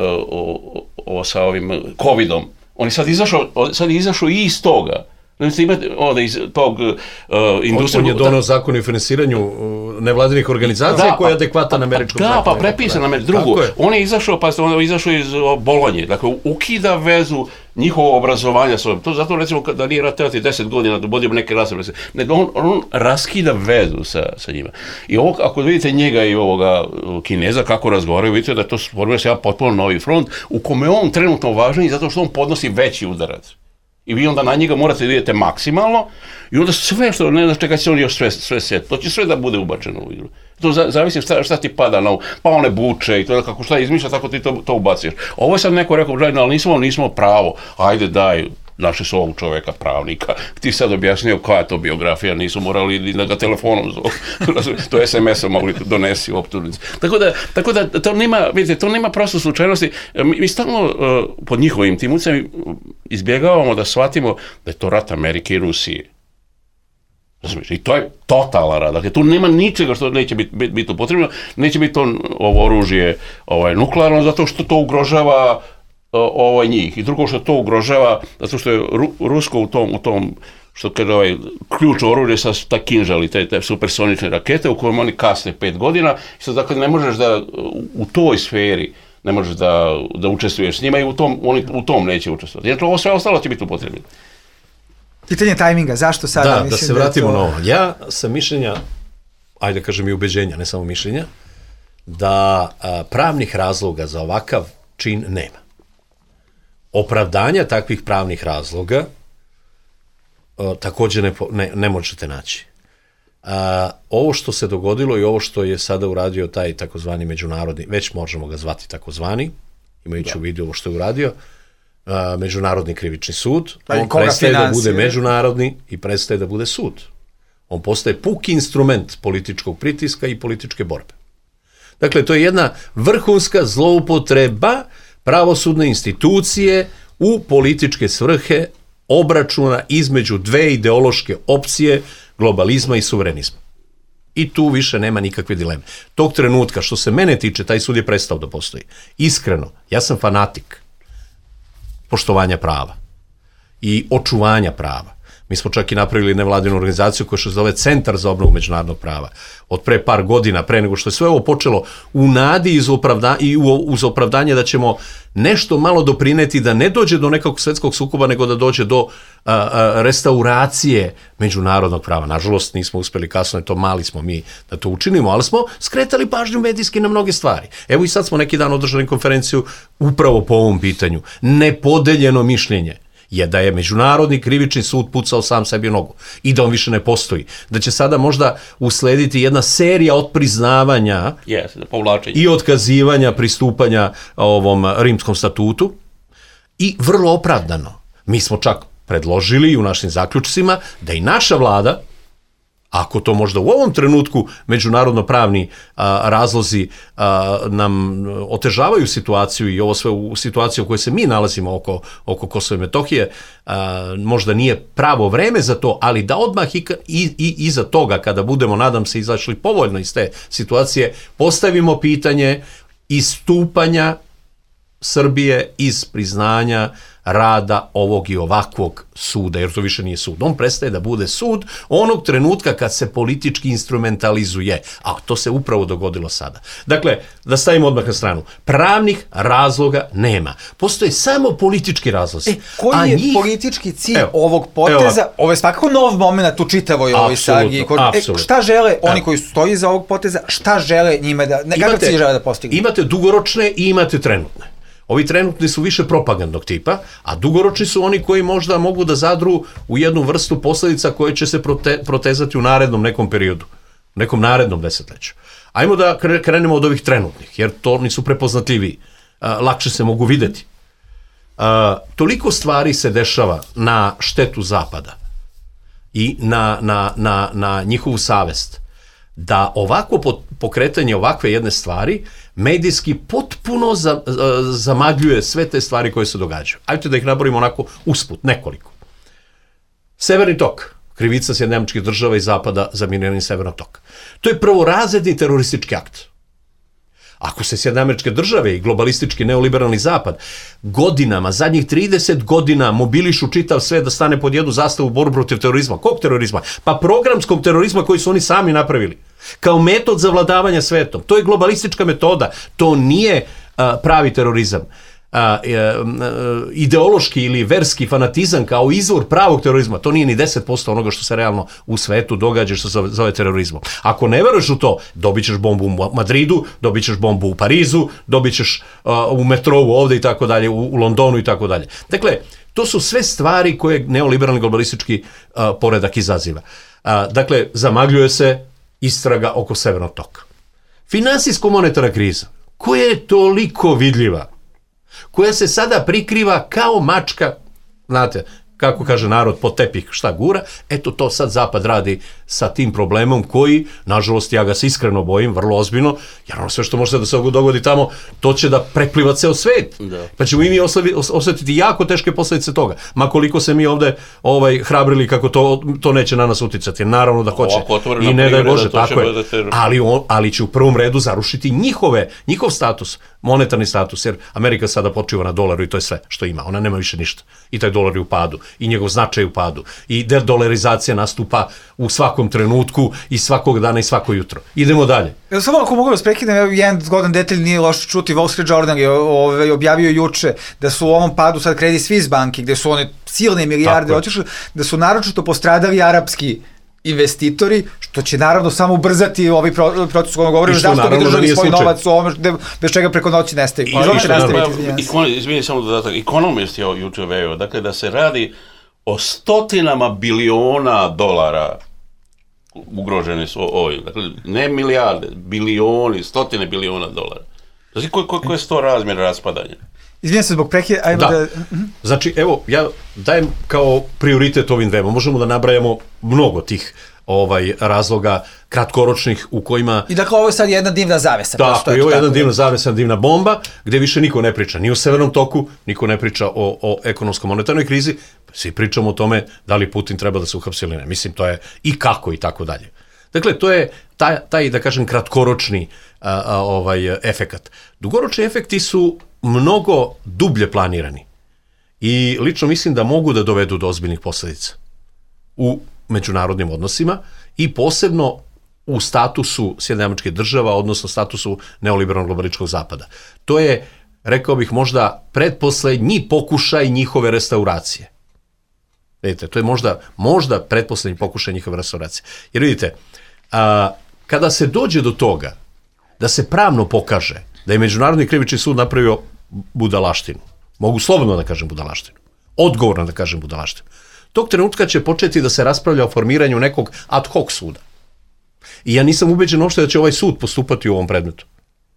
o, o, sa ovim covidom. On je sad izašao, sad je izašao i iz toga. Znači imate ovdje iz tog uh, industrije... On je donao zakon o finansiranju nevladinih organizacija da, koja je adekvatan američkom da, zakonu. Da, pa prepisan na drugo. On je izašao, pa on je izašao iz Bolonje. Dakle, ukida vezu njihovo obrazovanja s ovim. To zato recimo da nije ratovati deset godina da vodimo neke rasprave. Ne, on, on raskida vezu sa, sa njima. I ovo, ako vidite njega i ovoga Kineza kako razgovaraju, vidite da to formira se jedan potpuno novi front u kome on trenutno važan i zato što on podnosi veći udarac. I vi onda na njega morate da idete maksimalno i onda sve što, ne znaš čega će on još sve, sve set, to će sve da bude ubačeno u igru. To za, zavisi šta, šta ti pada na, pa one buče i to kako šta izmišlja, tako ti to, to ubaciš. Ovo je sad neko rekao, ali nismo, nismo pravo, ajde daj, našli su ovog čoveka pravnika, ti sad objasnio koja je to biografija, nisu morali da ga telefonom zovu, to es em esom mogli donesi u optužnici. Tako da, tako da to nema, vidite, to nema prosto slučajnosti, mi, mi stalno uh, pod njihovim tim ucem izbjegavamo da shvatimo da je to rat Amerike i Rusije. Razumiješ? I to je totalan rat, dakle tu nema ničega što neće biti bit, bit potrebno, neće biti to ovo oružje ovaj, nuklearno, zato što to ugrožava ovaj njih. I drugo što to ugrožava, zato što je Ru, Rusko u tom, u tom što kaže ovaj ključ oružje sa ta kinžali, te, te supersonične rakete u kojem oni kasne pet godina. I sad dakle ne možeš da u toj sferi ne možeš da, da učestvuješ s njima i u tom, oni u tom neće učestvovati. Jer ovo sve ostalo će biti upotrebno. Pitanje tajminga, zašto sada? Da, mislim da se vratimo da to... na ovo. Ja sam mišljenja, ajde da kažem i ubeđenja, ne samo mišljenja, da a, pravnih razloga za ovakav čin nema. Opravdanja takvih pravnih razloga o, također ne, ne, ne možete naći. A, ovo što se dogodilo i ovo što je sada uradio taj takozvani međunarodni, već možemo ga zvati takozvani, imajući u vidu ovo što je uradio, a, Međunarodni krivični sud, pa on prestaje da bude međunarodni i prestaje da bude sud. On postaje puki instrument političkog pritiska i političke borbe. Dakle, to je jedna vrhunska zloupotreba pravosudne institucije u političke svrhe obračuna između dve ideološke opcije globalizma i suverenizma. I tu više nema nikakve dileme. Tog trenutka, što se mene tiče, taj sud je prestao da postoji. Iskreno, ja sam fanatik poštovanja prava i očuvanja prava. Mi smo čak i napravili nevladinu organizaciju koja se zove Centar za obnovu međunarodnog prava. Od pre par godina, pre nego što je sve ovo počelo, u nadi iz opravda, i uz opravdanje da ćemo nešto malo doprineti da ne dođe do nekog svetskog sukoba, nego da dođe do a, a, restauracije međunarodnog prava. Nažalost, nismo uspeli, kasno je to, mali smo mi da to učinimo, ali smo skretali pažnju medijski na mnoge stvari. Evo i sad smo neki dan održali konferenciju upravo po ovom pitanju. Nepodeljeno mišljenje je da je Međunarodni krivični sud pucao sam sebi u nogu i da on više ne postoji. Da će sada možda uslediti jedna serija od priznavanja yes, i otkazivanja pristupanja ovom Rimskom statutu i vrlo opravdano. Mi smo čak predložili u našim zaključcima da i naša vlada, ako to možda u ovom trenutku međunarodno-pravni a, razlozi a, nam otežavaju situaciju i ovo sve u situaciju u kojoj se mi nalazimo oko, oko Kosova i Metohije, a, možda nije pravo vreme za to, ali da odmah i, i, i iza toga, kada budemo, nadam se, izašli povoljno iz te situacije, postavimo pitanje istupanja Srbije iz priznanja rada ovog i ovakvog suda, jer to više nije sud. On prestaje da bude sud onog trenutka kad se politički instrumentalizuje, a to se upravo dogodilo sada. Dakle, da stavimo odmah na stranu, pravnih razloga nema. Postoje samo politički razlozi. E, koji a je njih... politički cilj evo, ovog poteza? evo, ovo je svakako nov moment u čitavoj ovoj sagi. E, šta žele oni koji stoji iza ovog poteza? Šta žele njime da... Ne, kakav cilj žele da postignu? Imate dugoročne i imate trenutne. Ovi trenutni su više propagandnog tipa, a dugoročni su oni koji možda mogu da zadru u jednu vrstu posljedica koje će se prote, protezati u narednom nekom periodu, nekom narednom desetleću. Ajmo da krenemo od ovih trenutnih, jer to nisu prepoznatljiviji, lakše se mogu vidjeti. A, toliko stvari se dešava na štetu Zapada i na, na, na, na njihovu savest, da ovako pokretanje ovakve jedne stvari medijski potpuno za, zamagljuje sve te stvari koje se događaju. Ajde da ih nabrojimo onako usput, nekoliko. Severni tok, krivica Sjedinjenih Američkih Država i Zapada za miniranje Severnog toka. To je prvorazredni teroristički akt. Ako se Sjedinjene Američke Države i globalistički neoliberalni Zapad godinama, zadnjih trideset godina mobilišu čitav sve da stane pod jednu zastavu u borbu protiv terorizma. Kog terorizma? Pa programskog terorizma koji su oni sami napravili. Kao metod za vladavanje svetom. To je globalistička metoda. To nije a, pravi terorizam. A, a, a, ideološki ili verski fanatizam kao izvor pravog terorizma, to nije ni deset posto onoga što se realno u svetu događa što se zove terorizmom. Ako ne veruješ u to, dobit ćeš bombu u Madridu, dobit ćeš bombu u Parizu, dobit ćeš a, u metrovu ovde i tako dalje, u, u Londonu i tako dalje. Dakle, to su sve stvari koje neoliberalni globalistički a, poredak izaziva. A, dakle, zamagljuje se istraga oko Severnog toka. Finansijsko-monetarna kriza, koja je toliko vidljiva, koja se sada prikriva kao mačka, znate, kako kaže narod, pod tepih šta gura, eto to sad Zapad radi sa tim problemom koji, nažalost, ja ga se iskreno bojim, vrlo ozbiljno, jer ono sve što može da se dogodi tamo, to će da prepliva ceo svet. Da. Pa ćemo i mi osjetiti jako teške posljedice toga. Ma koliko se mi ovde ovaj, hrabrili kako to, to neće na nas uticati. Naravno da hoće. I ne daj Bože, tako je. Ali, on, ali će u prvom redu zarušiti njihove, njihov status, monetarni status, jer Amerika sada počiva na dolaru i to je sve što ima. Ona nema više ništa. I taj dolar je u padu. I njegov značaj u padu. I dedolarizacija nastupa u svakom trenutku i svakog dana i svako jutro. Idemo dalje. Ja samo ako mogu da prekidem, jedan zgodan detalj nije loše čuti. Wall Street Journal je ovaj, objavio juče da su u ovom padu sad Credit Suisse banki, gde su one silne milijarde otišle, da su naročito postradali arapski investitori, što će naravno samo ubrzati ovaj proces koji govorimo, zašto bi držali svoj novac u ovome, bez čega preko noći nestaju. Izvini samo dodatak, Economist je juče veo, dakle da se radi o stotinama biliona dolara ugrožene su ovim, dakle ne milijarde, bilioni, stotine biliona dolara. Znači koji ko, ko je sto razmjera raspadanja? Izvijem se zbog prekida, ajmo da... da... Znači, evo, ja dajem kao prioritet ovim dvema. Možemo da nabrajamo mnogo tih ovaj razloga kratkoročnih u kojima... I dakle, ovo je sad jedna divna zavesa. Tako, i ovo je jedna divna zavesa, divna bomba, gdje više niko ne priča ni o Severnom toku, niko ne priča o, o ekonomsko-monetarnoj krizi, svi pričamo o tome da li Putin treba da se uhapsi ili ne. Mislim, to je i kako i tako dalje. Dakle, to je taj, taj da kažem, kratkoročni a, a, ovaj efekat. Dugoročni efekti su mnogo dublje planirani i lično mislim da mogu da dovedu do ozbiljnih posljedica u međunarodnim odnosima i posebno u statusu Sjedinjenih Američkih Država, odnosno statusu neoliberalnog globalističkog Zapada. To je, rekao bih, možda pretposlednji pokušaj njihove restauracije. Vidite, to je možda, možda pretposlednji pokušaj njihove restauracije. Jer vidite, a, kada se dođe do toga da se pravno pokaže da je Međunarodni krivični sud napravio budalaštinu, mogu slobodno da kažem budalaštinu, odgovorno da kažem budalaštinu, tog trenutka će početi da se raspravlja o formiranju nekog ad hoc suda. I ja nisam ubeđen uopšte da će ovaj sud postupati u ovom predmetu.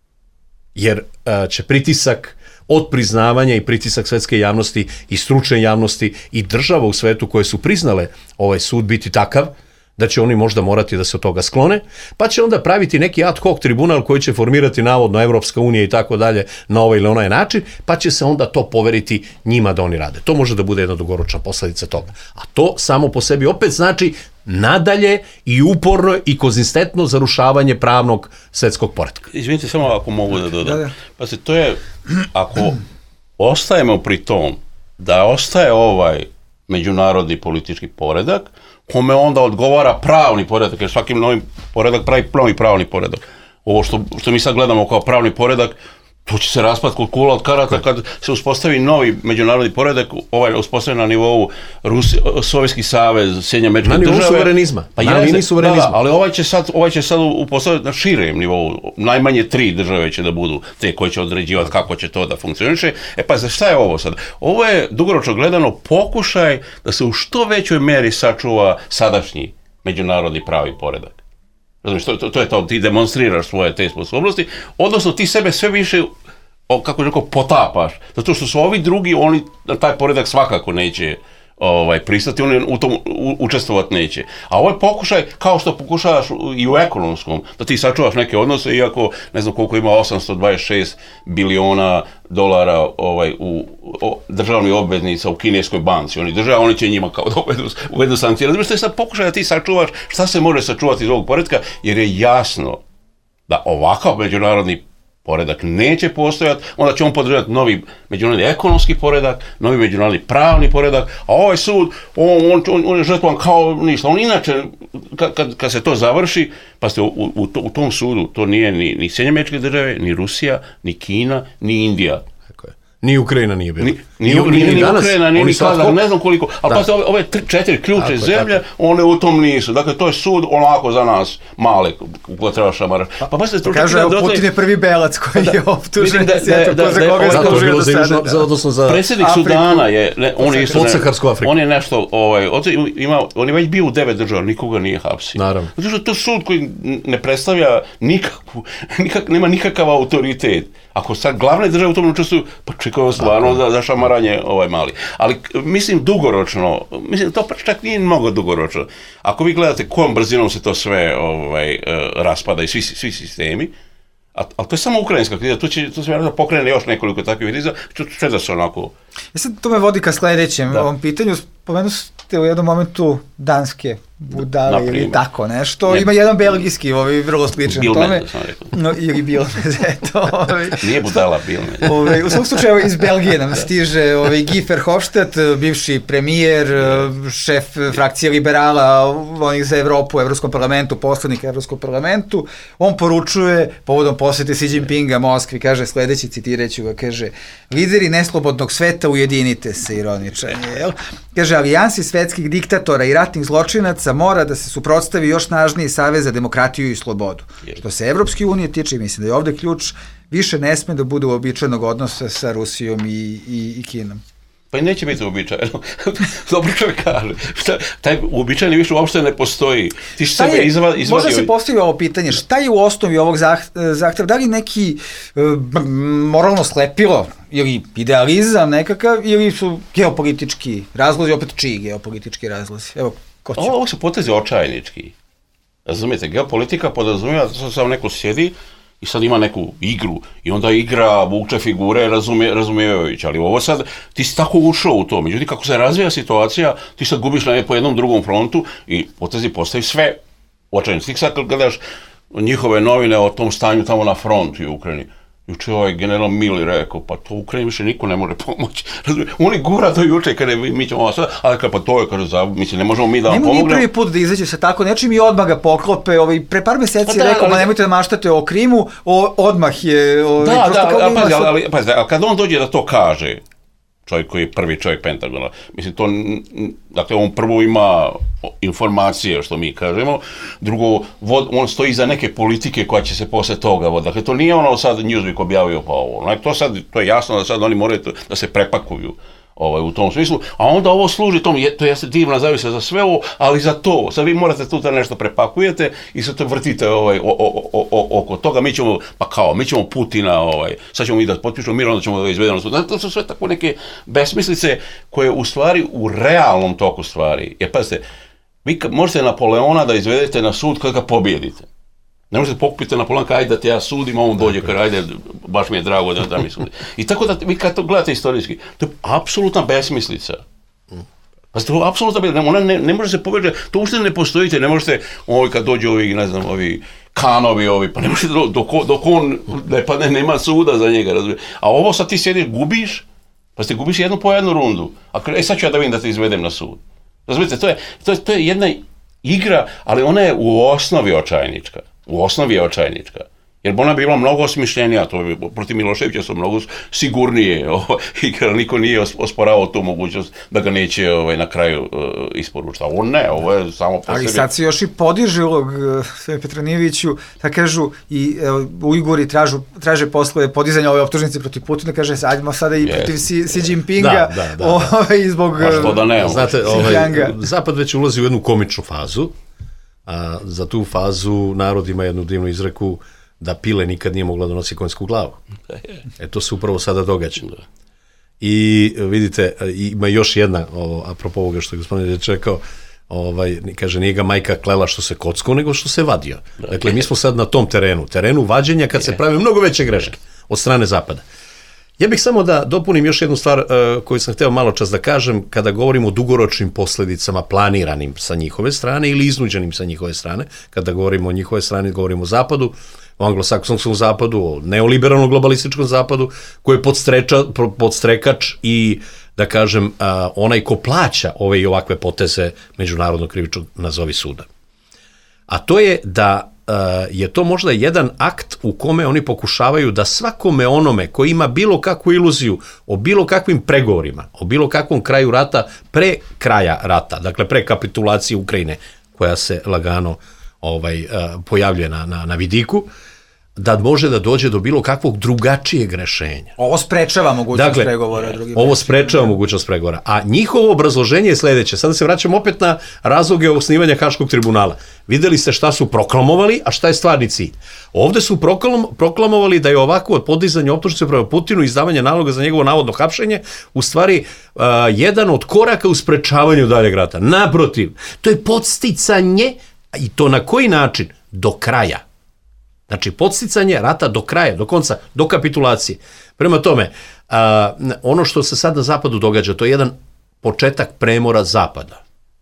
Jer a, će pritisak od priznavanja i pritisak svetske javnosti i stručne javnosti i država u svetu koje su priznale ovaj sud biti takav da će oni možda morati da se od toga sklone, pa će onda praviti neki ad hoc tribunal koji će formirati navodno Evropska unija i tako dalje na ovaj ili onaj način, pa će se onda to poveriti njima da oni rade. To može da bude jedna dugoročna posljedica toga. A to samo po sebi opet znači nadalje i uporno i konzistentno zarušavanje pravnog svetskog poretka. Izvinite samo ako mogu da dodam. Da, da. Pa se to je, ako ostajemo pri tom da ostaje ovaj međunarodni politički poredak, kome onda odgovara pravni poredak, jer svaki novi poredak pravi novi pravni poredak. Ovo što, što mi sad gledamo kao pravni poredak, to će se raspad kod kula od karata kad se uspostavi novi međunarodni poredak, ovaj uspostavljen na nivou Rusi, Sovjetski savez, Sjedinjene Američke Države. Na nivou suverenizma. Pa na liniji suverenizma. Da, ali ovaj će sad, ovaj će sad upostaviti na širem nivou. Najmanje tri države će da budu te koje će određivati kako će to da funkcioniše. E pa za šta je ovo sad? Ovo je dugoročno gledano pokušaj da se u što većoj meri sačuva sadašnji međunarodni pravi poredak. Znači, to, to, to je to, ti demonstriraš svoje te sposobnosti, odnosno ti sebe sve više, kako je rekao, potapaš, zato što su ovi drugi, oni na taj poredak svakako neće ovaj, pristati, oni u tom učestvovati neće. A ovaj pokušaj, kao što pokušavaš i u ekonomskom, da ti sačuvaš neke odnose, iako ne znam koliko ima osamsto dvadeset šest biliona dolara ovaj, u o, državnih obveznica u kineskoj banci. Oni država, oni će njima kao da uvedu, uvedu sankcije. Razumiješ, to je sad pokušaj da ti sačuvaš šta se može sačuvati iz ovog poretka, jer je jasno da ovakav međunarodni poredak neće postojati, onda će on podržati novi međunarodni ekonomski poredak, novi međunarodni pravni poredak, a ovaj sud, on, on, on, on je žrtvovan kao ništa. On inače, kad, kad, kad se to završi, pa ste u, u, u tom sudu, to nije ni, ni Sjedinjene Američke Države, ni Rusija, ni Kina, ni Indija. Ni Ukrajina nije bila. Ni, ni, ni, ni, ni Ukrajina, ni, ni Kazak, ne znam koliko. Ali pa ove, ove tri, četiri ključne tako, zemlje, tako. One u tom nisu. Dakle, to je sud onako za nas, male, u koje treba šamaraš. Pa, pa, pa kaže, evo, Putin je prvi belac koji da, je optužen. Da, da, da, da, za koga je služio do sada. Za, odnosno za predsjednik Afriku, Sudana je, ne, on je isto, Podsaharsku Afriku. On je nešto, ovaj, ima, on je već bio u devet država, nikoga nije hapsio. Naravno. Zato što to sud koji ne predstavlja nikakvu, nikak, nema nikakav autoritet. Ako sad glavne države u tom učestvuju, pa čekaju stvarno za, za šamaranje ovaj mali. Ali mislim dugoročno, mislim to čak nije mnogo dugoročno. Ako vi gledate kojom brzinom se to sve ovaj, raspada i svi, svi sistemi, ali to je samo ukrajinska kriza, tu će, tu se vjerojatno pokrene još nekoliko takvih kriza, sve da se onako... Ja sad to me vodi ka sledećem da. ovom pitanju, spomenu ste u jednom momentu danske budale ili tako nešto, ne. Ima jedan belgijski, ovaj, vrlo sličan tome. No, ili Bilmez, eto. Ovaj. Nije budala Bilmez. Ovaj, u svom slučaju iz Belgije nam stiže ovaj, Guy Verhofstadt, bivši premijer, šef frakcije liberala, onih za Evropu, u Evropskom parlamentu, poslanik Evropskom parlamentu. On poručuje, povodom posete Xi Jinpinga Moskvi, kaže sledeći, citirajući ga, kaže, lideri neslobodnog sveta, ujedinite se, ironičan je, jel? Kaže, alijansi svetskih diktatora i ratnih zločinaca mora da se suprotstavi još snažniji savez za demokratiju i slobodu. Što se Evropske unije tiče, mislim da je ovde ključ, više ne sme da bude uobičajenog odnosa sa Rusijom i, i, i Kinom. Pa i neće biti uobičajeno. Dobro čovjek kaže. Taj uobičajeni više uopšte ne postoji. Ti što sebe izvadio... Možda se postavlja ovo pitanje, šta je u osnovi ovog zahteva? Da li neki uh, moralno slepilo ili idealizam nekakav, ili su geopolitički razlozi, opet čiji geopolitički razlozi? Evo, ko će? Ovo su potezi očajnički. Razumijete, geopolitika podrazumijeva da samo neko sjedi i sad ima neku igru i onda igra, vuče figure, razumije, razumijevajući, ali ovo sad, ti si tako ušao u to, međutim kako se razvija situacija, ti sad gubiš na po jednom drugom frontu i potezi postaju sve očajnici. Ti sad gledaš njihove novine o tom stanju tamo na frontu u Ukrajini, juče ovaj general Mili rekao, pa to u Ukrajini više niko ne može pomoći. Oni gura to juče, kada mi ćemo ovo sve, ali kada pa to je, kada mislim, ne možemo mi da vam pomognemo. Nemo nije prvi put da izađe sa tako nečim i odmah ga poklope. Ovaj, pre par meseci je rekao, ma nemojte da maštate o Krimu, o, odmah je... Ovaj, da, da, ali, pazi, ali, ali, pazi, ali kad on dođe da to kaže, čovjek koji je prvi čovjek Pentagona, mislim, to, dakle, on prvo ima informacije, što mi kažemo, drugo, vod, on stoji za neke politike koja će se posle toga voditi. Dakle, to nije ono sad Newsweek objavio pa ovo. To sad, to je jasno da sad oni moraju da se prepakuju ovaj, u tom smislu, a onda ovo služi tom, to je divna zavisa za sve ovo, ali za to, sad vi morate tu da nešto prepakujete i sad to vrtite ovaj, o, o, o, o, oko toga, mi ćemo, pa kao, mi ćemo Putina, ovaj, sad ćemo i da potpišemo mir, onda ćemo da izvedemo sud. To su sve tako neke besmislice koje u stvari, u realnom toku stvari, jer pazite, vi možete Napoleona da izvedete na sud kada ga pobjedite. Ne možete pokupiti Napoleona, ajde da te ja sudim, a on dođe, kada ajde, baš mi je drago da, da mi sudi. I tako da, vi kad to gledate istorijski, to je apsolutna besmislica. Pa to je apsolutna besmislica, ona ne, ne može se poveđati, to uopšte ne postojite, ne možete, ovi kad dođu ovi, ne znam, ovi Kanovi, ovi, pa ne možete, dok, dok on ne padne, nema suda za njega, razumije. A ovo sad ti sjediš, gubiš, pa ste gubiš jednu po jednu rundu, a e, sad ću ja da vidim da te izvedem na sud. Razumijete, to je, to, je, to je jedna igra, ali ona je u osnovi očajnička. U osnovi je očajnička. Jer ona bi bila mnogo osmišljenija, to bi, protiv Miloševića su mnogo sigurnije ovo, i kada niko nije osporavao tu mogućnost da ga neće ovaj, na kraju uh, isporučiti. A on ne, ovo je samo po sebi. Ali sad se još i podiže ulog uh, Sve Petronijeviću, da kažu i uh, Ujguri tražu, traže posle podizanja ove optužnice protiv Putina, kaže ajdemo sada i yes. protiv Xi, Xi Jinpinga, da, da, da, ovaj, zbog uh, što da ne, znate, ovaj, Zapad već ulazi u jednu komičnu fazu, a za tu fazu narod ima jednu divnu izreku da pile nikad nije mogla donositi konjsku glavu. E to se upravo sada događa. I vidite, ima još jedna, ovo, apropo ovoga što je gospodin Đelić rekao, ovaj, kaže, nije ga majka klela što se kockao, nego što se vadio. Dakle, mi smo sad na tom terenu, terenu vađenja kad se prave mnogo veće greške od strane Zapada. Ja bih samo da dopunim još jednu stvar uh, koju sam hteo malo čas da kažem, kada govorimo o dugoročnim posljedicama planiranim sa njihove strane ili iznuđenim sa njihove strane. Kada govorimo o njihove strane, govorimo o Zapadu, o anglosaksonskom Zapadu, o neoliberalnom globalističkom Zapadu, koji je podstreča, podstrekač i, da kažem, uh, onaj ko plaća ove i ovakve poteze Međunarodnog krivičnog nazovi suda. A to je da je to možda jedan akt u kome oni pokušavaju da svakome onome koji ima bilo kakvu iluziju o bilo kakvim pregovorima, o bilo kakvom kraju rata, pre kraja rata, dakle pre kapitulacije Ukrajine, koja se lagano ovaj, pojavljuje na, na, na vidiku, da može da dođe do bilo kakvog drugačijeg rešenja. Ovo sprečava mogućnost dakle, pregovora. Ovo sprečava mogućnost pregovora. A njihovo obrazloženje je sledeće. Sada se vraćam opet na razloge osnivanja Haškog tribunala. Videli ste šta su proklamovali, a šta je stvarni cilj. Ovde su proklam, proklamovali da je ovako od podizanja optužnice prema Putinu i izdavanja naloga za njegovo navodno hapšenje u stvari uh, jedan od koraka u sprečavanju daljeg rata. Naprotiv, to je podsticanje, i to na koji način? Do kraja. Znači, podsticanje rata do kraja, do konca, do kapitulacije. Prema tome, a, ono što se sad na Zapadu događa, to je jedan početak premora Zapada.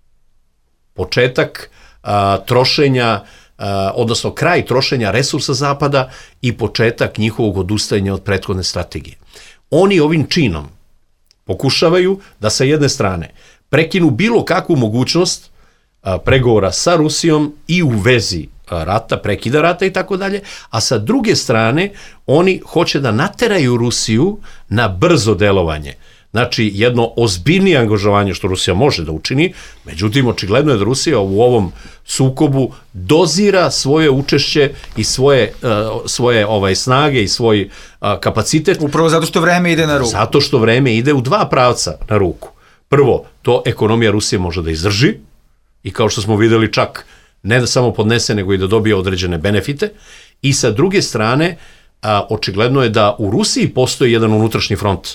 Početak a, trošenja, a, odnosno kraj trošenja resursa Zapada i početak njihovog odustajanja od prethodne strategije. Oni ovim činom pokušavaju da sa jedne strane prekinu bilo kakvu mogućnost a, pregovora sa Rusijom i u vezi rata, prekida rata i tako dalje, a sa druge strane oni hoće da nateraju Rusiju na brzo delovanje. Znači, jedno ozbiljnije angažovanje što Rusija može da učini, međutim, očigledno je da Rusija u ovom sukobu dozira svoje učešće i svoje, uh, svoje ovaj, snage i svoj uh, kapacitet. Upravo zato što vreme ide na ruku. Zato što vreme ide u dva pravca na ruku. Prvo, to ekonomija Rusije može da izdrži i kao što smo videli čak ne da samo podnese, nego i da dobije određene benefite. I sa druge strane, a, očigledno je da u Rusiji postoji jedan unutrašnji front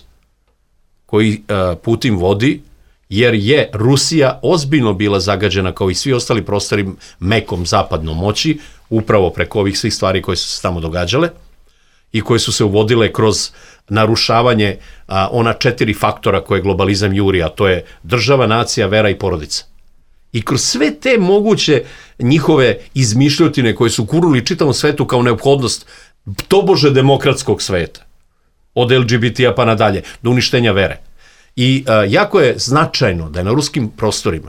koji a, Putin vodi, jer je Rusija ozbiljno bila zagađena kao i svi ostali prostori mekom zapadnom moći, upravo preko ovih svih stvari koje su se tamo događale i koje su se uvodile kroz narušavanje a, ona četiri faktora koje globalizam juri, a to je država, nacija, vera i porodica. I kroz sve te moguće njihove izmišljotine koje su kuruli čitavom svetu kao neophodnost tobože demokratskog sveta, od el ge be te-a pa nadalje, do uništenja vere. I a, jako je značajno da je na ruskim prostorima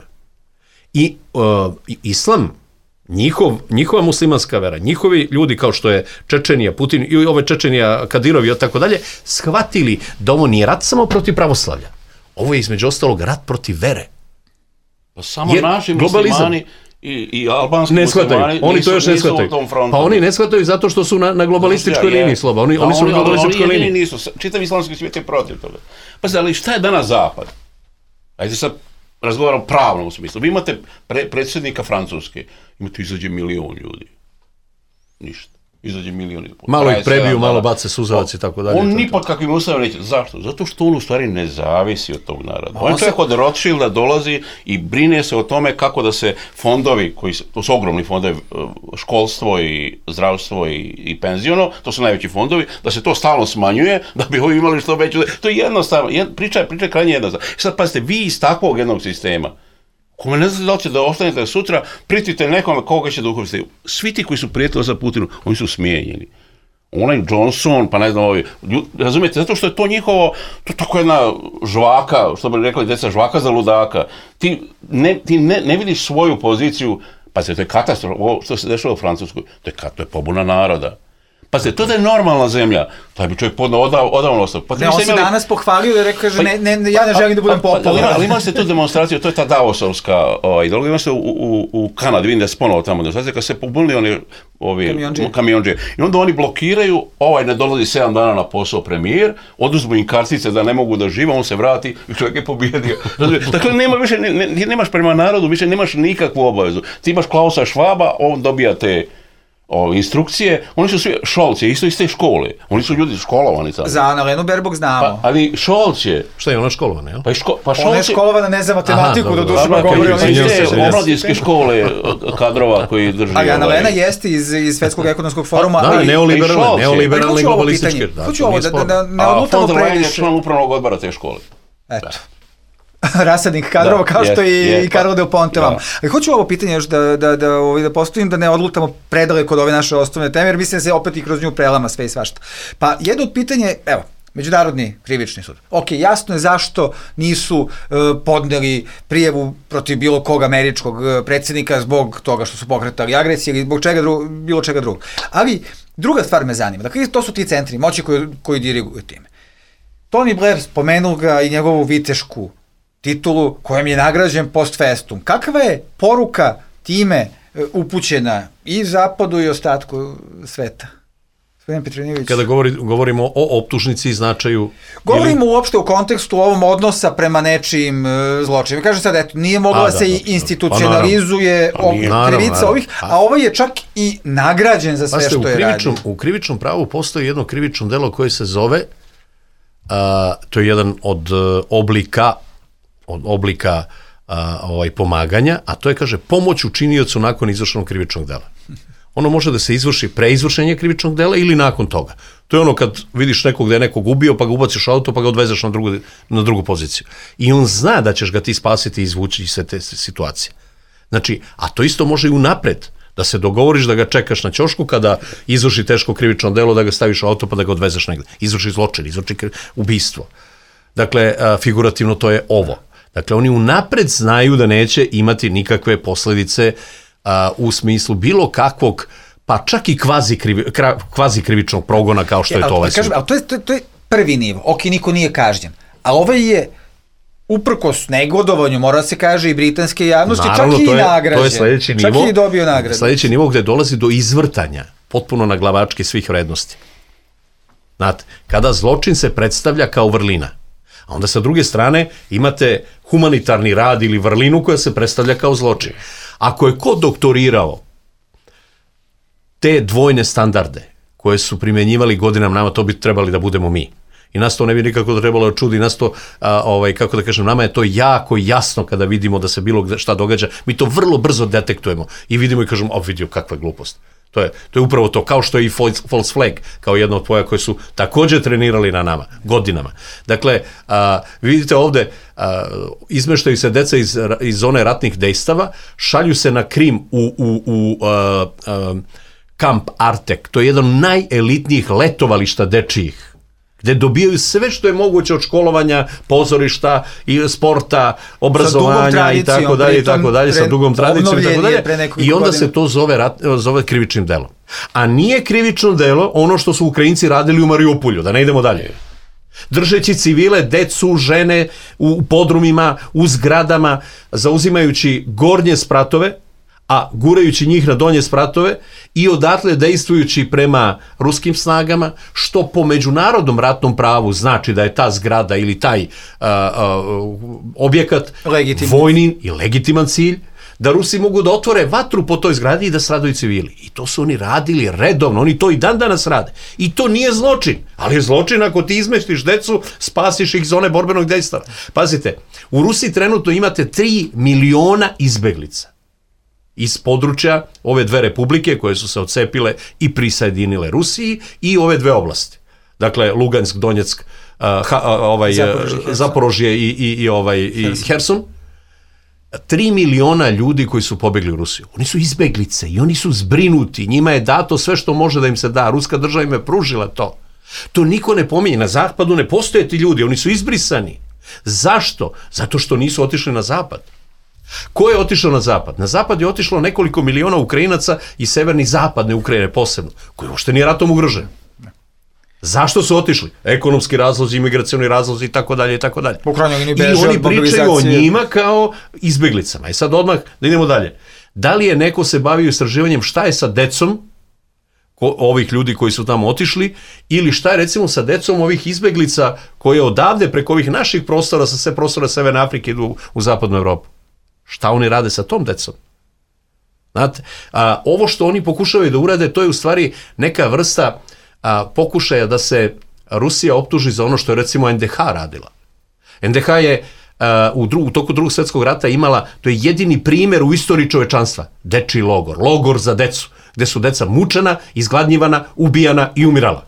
i a, islam, njihov, njihova muslimanska vera, njihovi ljudi kao što je Čečenija, Putin i ove Čečenija, Kadirov i tako dalje, shvatili da ovo nije rat samo protiv pravoslavlja. Ovo je između ostalog rat protiv vere. Pa samo jer naši muslimani i, i albanski ne muslimani oni nisu, to još ne nisu u tom frontu. Pa oni ne shvataju zato što su na, na globalističkoj ja, liniji sloba. Oni, oni su oni, na globalističkoj liniji. Oni nisu. Čitav islamski svijet je protiv toga. Pa sad, ali šta je danas Zapad? Ajde sad razgovaramo pravno u smislu. Vi imate pre, predsjednika Francuske, imate izađe milion ljudi. Ništa. Izađe milion. Malo ih prebiju, malo bace suzavac i tako dalje. On ni pod kakvim ustavom neće. Zašto? Zato što on u stvari ne zavisi od tog naroda. On čovjek od Rothschilda dolazi i brine se o tome kako da se fondovi, koji su, to su ogromni fondovi, školstvo i zdravstvo i, i penziono, to su najveći fondovi, da se to stalno smanjuje, da bi ovi imali što veće. To je jednostavno, jed, priča, priča je krajnje jednostavno. Sad pazite, vi iz takvog jednog sistema, kome ne znate da li će da ostanete sutra, pritite nekome koga će da uhapsite. Svi ti koji su prijatelji za Putinu, oni su smijenjeni. Onaj Johnson, pa ne znam ovi, razumijete, zato što je to njihovo, to je tako jedna žvaka, što bi rekli djeca, žvaka za ludaka. Ti ne, ti ne, ne vidiš svoju poziciju, pa se to je katastrofa, ovo što se dešava u Francuskoj, to je, to je pobuna naroda. Pa se to da je normalna zemlja, taj bi čovjek podno odav, odavno ostao. Pa ne, on se imali... danas pohvalio da rekao, kaže, ne, ne, ja ne želim da budem popularan. Ali, ali imali ste tu demonstraciju, to je ta Davosovska ovaj, ideologija, imali ste u, u, u Kanadi, vidim da je sponovo tamo demonstracija, kad se pobunili oni ovi, kamionđe. I onda oni blokiraju, ovaj ne dolazi sedam dana na posao premijer, oduzmu im kartice da ne mogu da žive, on se vrati i čovjek je pobijedio. Dakle, nema više, ne, ne, nemaš prema narodu, više nemaš nikakvu obavezu. Ti imaš Klausa Švaba, on dobija te o, instrukcije, oni su svi, Scholz je isto iz te škole, oni su ljudi školovani tamo. Za Annalenu Baerbock znamo. Pa, ali Scholz je... Šta je ona školovana, jel? Pa, i ško, pa ona je školovana, ne za matematiku, Aha, do dobro, duše dobro, govori o iz te njih. omladinske škole kadrova koji drži... Ali Annalena ovaj, jeste iz, iz Svetskog ekonomskog foruma. Da, ali, neoliberalne, Scholz je. neoliberalne Ali hoću ovo globalističke. pitanje, Da, hoću to ovo nije da, sporno. da ne a odlutamo von der Leyen je previše. član upravnog odbora te škole. Eto. Rasadnik kadrova, Da, kao što je, i, je, i Karlo Del Ponte da. vam. Ali hoću ovo pitanje još da, da, da, ovaj, da postavim, da ne odlutamo predaleko od ove naše osnovne teme, jer mislim da se opet i kroz nju prelama sve i svašta. Pa jedno od pitanja je, evo, Međunarodni krivični sud. Ok, jasno je zašto nisu uh, podneli prijavu protiv bilo kog američkog uh, predsjednika zbog toga što su pokretali agresije ili zbog čega dru, bilo čega drugog. Ali druga stvar me zanima. Dakle, to su ti centri moći koji, koji diriguju time. Tony Blair spomenuo ga i njegovu vitešku titulu kojom je nagrađen post festum. Kakva je poruka time upućena i zapadu i ostatku sveta? Gospodin Petrinijević. Kada govori, govorimo o optužnici i značaju... Govorimo ili... uopšte u kontekstu ovom odnosa prema nečijim uh, zločinima. Kažem sad, eto, nije mogla a, se da, i institucionalizuje pa, naravno. o, krivica naravno. ovih, a ovo je čak i nagrađen za sve Paste, što je radio. U krivičnom pravu postoji jedno krivično delo koje se zove, a, to je jedan od uh, oblika, od oblika a, ovaj, pomaganja, a to je, kaže, pomoć učiniocu nakon izvršenog krivičnog dela. Ono može da se izvrši pre izvršenja krivičnog dela ili nakon toga. To je ono kad vidiš nekog da je nekog ubio, pa ga ubaciš u auto, pa ga odvezeš na drugu, na drugu poziciju. I on zna da ćeš ga ti spasiti i izvući iz sve te situacije. Znači, a to isto može i unapred, da se dogovoriš da ga čekaš na ćošku kada izvrši teško krivično delo, da ga staviš u auto pa da ga odvezeš negde. Izvrši zločin, izvrši ubistvo. Dakle, figurativno to je ovo. Dakle, oni unapred znaju da neće imati nikakve posledice u smislu bilo kakvog, pa čak i kvazi, krivi, kvazi krivičnog progona kao što je, je to ovaj sud. Ali to je, to, to je prvi nivo. Ok, niko nije kažnjen. A ovaj je uprkos negodovanju, mora se kaže i britanske javnosti, naravno, čak i to je, nagrađen. To je sledeći nivo. Čak i dobio nagradu. Sledeći nivo gde dolazi do izvrtanja, potpuno na glavačke svih vrednosti. Znate, kada zločin se predstavlja kao vrlina, a onda sa druge strane imate humanitarni rad ili vrlinu koja se predstavlja kao zločin. Ako je ko doktorirao te dvojne standarde koje su primenjivali godinama nama, to bi trebali da budemo mi. I nas to ne bi nikako trebalo da čudi, nas to, a, ovaj, kako da kažem, nama je to jako jasno kada vidimo da se bilo gde, šta događa. Mi to vrlo brzo detektujemo i vidimo i kažemo, o vidio, kakva je glupost. To je, to je upravo to, kao što je i false flag, kao jedna od pojava koje su također trenirali na nama, godinama. Dakle, a, vidite ovde, a, izmeštaju se deca iz, iz zone ratnih dejstava, šalju se na Krim u, u, u a, a, kamp Artek, to je jedan od najelitnijih letovališta dečijih, gde dobijaju sve što je moguće od školovanja, pozorišta, i sporta, obrazovanja i tako dalje i tako dalje, sa dugom tradicijom i tako dalje. I onda se to zove, rat, zove krivičnim delom. A nije krivično delo ono što su Ukrajinci radili u Mariupolju, da ne idemo dalje. Držeći civile, decu, žene u podrumima, u zgradama, zauzimajući gornje spratove, a gurajući njih na donje spratove i odatle dejstvujući prema ruskim snagama, što po međunarodnom ratnom pravu znači da je ta zgrada ili taj a, a, objekat legitimni. Vojni i legitiman cilj, da Rusi mogu da otvore vatru po toj zgradi i da stradaju civili. I to su oni radili redovno, oni to i dan danas rade. I to nije zločin, ali je zločin ako ti izmestiš decu, spasiš ih iz zone borbenog dejstava. Pazite, u Rusiji trenutno imate tri miliona izbeglica iz područja ove dve republike koje su se odcepile i prisajedinile Rusiji i ove dve oblasti. Dakle, Lugansk, Donjeck, uh, ha, ovaj, Zaporožje, Zaporožje i, i, i, ovaj, i Herson. Herson. Tri miliona ljudi koji su pobegli u Rusiju. Oni su izbeglice i oni su zbrinuti. Njima je dato sve što može da im se da. Ruska država im je pružila to. To niko ne pominje. Na zapadu ne postoje ti ljudi. Oni su izbrisani. Zašto? Zato što nisu otišli na zapad. Ko je otišao na zapad? Na zapad je otišlo nekoliko miliona Ukrajinaca i severni zapadne Ukrajine posebno, koji uopšte nije ratom ugrožen. Zašto su otišli? Ekonomski razlozi, imigracioni razlozi i tako dalje i tako dalje. I oni pričaju o njima kao izbeglicama. I sad odmah da idemo dalje. Da li je neko se bavio istraživanjem šta je sa decom ko, ovih ljudi koji su tamo otišli ili šta je recimo sa decom ovih izbeglica koje odavde preko ovih naših prostora, sa sve prostora Severne Afrike idu u, u zapadnu Evropu? Šta oni rade sa tom decom? Znate, a, ovo što oni pokušavaju da urade, to je u stvari neka vrsta a, pokušaja da se Rusija optuži za ono što je recimo en de ha radila. en de ha je a, u, dru, u toku drugog svjetskog rata imala, to je jedini primjer u istoriji čovečanstva, dečiji logor, logor za decu, gde su deca mučena, izgladnjivana, ubijana i umirala.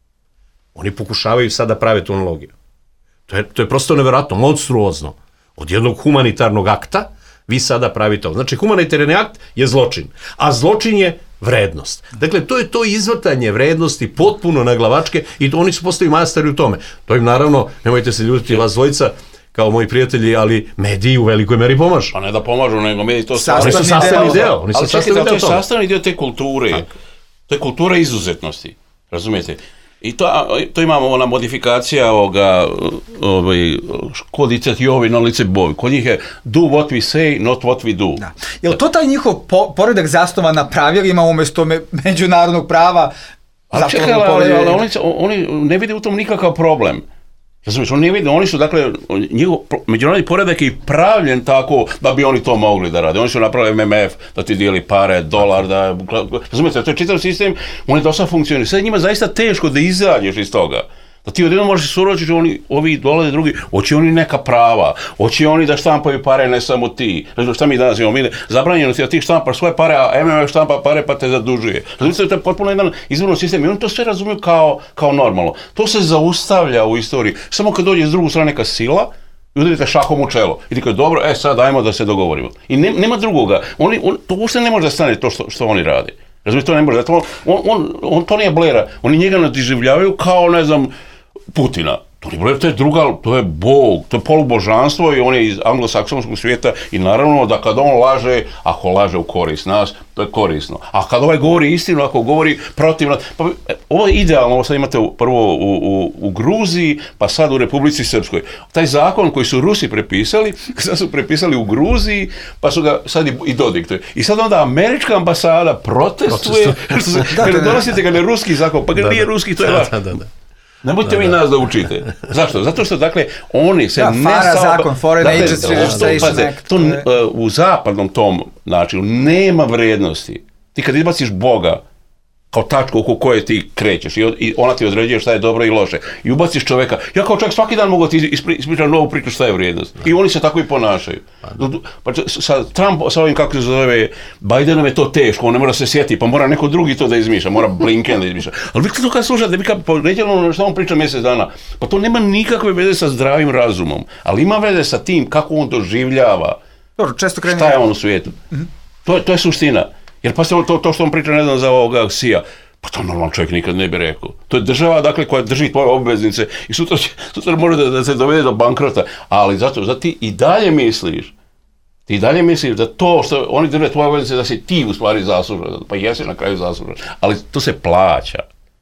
Oni pokušavaju sada da prave tu analogiju. To je, to je prosto nevjerojatno, monstruozno. Od jednog humanitarnog akta vi sada pravite ovo. Znači, humanitarni akt je zločin, a zločin je vrednost. Dakle, to je to izvrtanje vrednosti potpuno na glavačke i to, oni su postali majstori u tome. To im naravno, nemojte se ljutiti, vas dvojica, kao moji prijatelji, ali mediji u velikoj meri pomažu. Pa ne da pomažu, nego mediji to sastavni deo. Oni su sastavni deo. Oni su ali sastavni čekajte, deo to je sastavni dio te kulture. Tako. To je kultura izuzetnosti. Razumijete? I to, to imamo ona modifikacija ovoga, ovaj, kod iniciativi na lice bovi. Kod njih je do what we say, not what we do. Da. Je li to taj njihov po, poredak zasnovan na pravilima umjesto me, međunarodnog prava? Ali čekaj, ali, ali oni, oni ne vide u tom nikakav problem. Razumiješ, oni ne vide, oni su, dakle, njihov međunarodni poredak je pravljen tako da bi oni to mogli da rade. Oni su napravili em em ef, da ti dijeli pare, dolar, da... Razumijete, to je čitav sistem, oni dosta funkcionuju. Sad njima zaista teško da izađeš iz toga. Da ti odjednom možeš suročiti, oni, ovi dolaze drugi, hoće oni neka prava, hoće oni da štampaju pare, ne samo ti. Razumiješ, šta mi danas imamo? Mi zabranjeno ti da ti štampaš svoje pare, a em em ef štampa pare pa te zadužuje. Razumijete, to je potpuno jedan izvorno sistem i oni to sve razumiju kao, kao normalno. To se zaustavlja u istoriji. Samo kad dođe s drugu strane neka sila, i udarite šakom u čelo. I ti kaže, dobro, e sad dajmo da se dogovorimo. I ne, nema drugoga. Oni, on, to uopšte ne može da stane to što, što oni rade. Razumijete, to ne može. On, on, on, on to nije Blaira. Oni njega nadiživljavaju kao, ne znam, Putina. To nije Blair, to je druga, to je Bog, to je polubožanstvo i on je iz anglosaksonskog svijeta i naravno da kad on laže, ako laže u korist nas, to je korisno. A kad ovaj govori istinu, ako govori protiv nas, pa ovo je idealno, ovo sad imate prvo u, u, u Gruziji, pa sad u Republici Srpskoj. Taj zakon koji su Rusi prepisali, sad su prepisali u Gruziji, pa su ga sad i, i dodiktuje. I sad onda američka ambasada protestuje, jer ne donosite ga ne ruski zakon, pa ga nije ruski, to je vaš. Nemojte da, vi da. nas da učite. Zašto? Zato što, dakle, oni se da, ne... Fara samo... zakon, Foreign dakle, Agents Registration Act. To, uh, u zapadnom tom načinu nema vrednosti. Ti kad izbaciš Boga kao tačku oko koje ti krećeš i, i ona ti određuje šta je dobro i loše i ubaciš čoveka, ja kao čovjek svaki dan mogu ti ispričati novu priču šta je vrijednost. I oni se tako i ponašaju. Pa, sa Trump, sa ovim kako se zove, Bidenom je to teško, on ne mora se sjeti, pa mora neko drugi to da izmišlja, mora Blinken da izmišlja. Ali vi to kad slušate, vi kad poređeno šta on priča mjesec dana, pa to nema nikakve veze sa zdravim razumom, ali ima veze sa tim kako on doživljava. Dobro, često kreni... Šta je on u svijetu. Mm-hmm. To, to je suština. Jer pa to, to što on priča, ne znam, za ovoga Sija, pa to normalno čovjek nikad ne bi rekao. To je država, dakle, koja drži tvoje obveznice i sutra, sutra može da, da se dovede do bankrota, ali zato, zato ti i dalje misliš, ti i dalje misliš da to što oni drže tvoje obveznice, da si ti u stvari zaslužan, pa jesi na kraju zaslužan, ali to se plaća.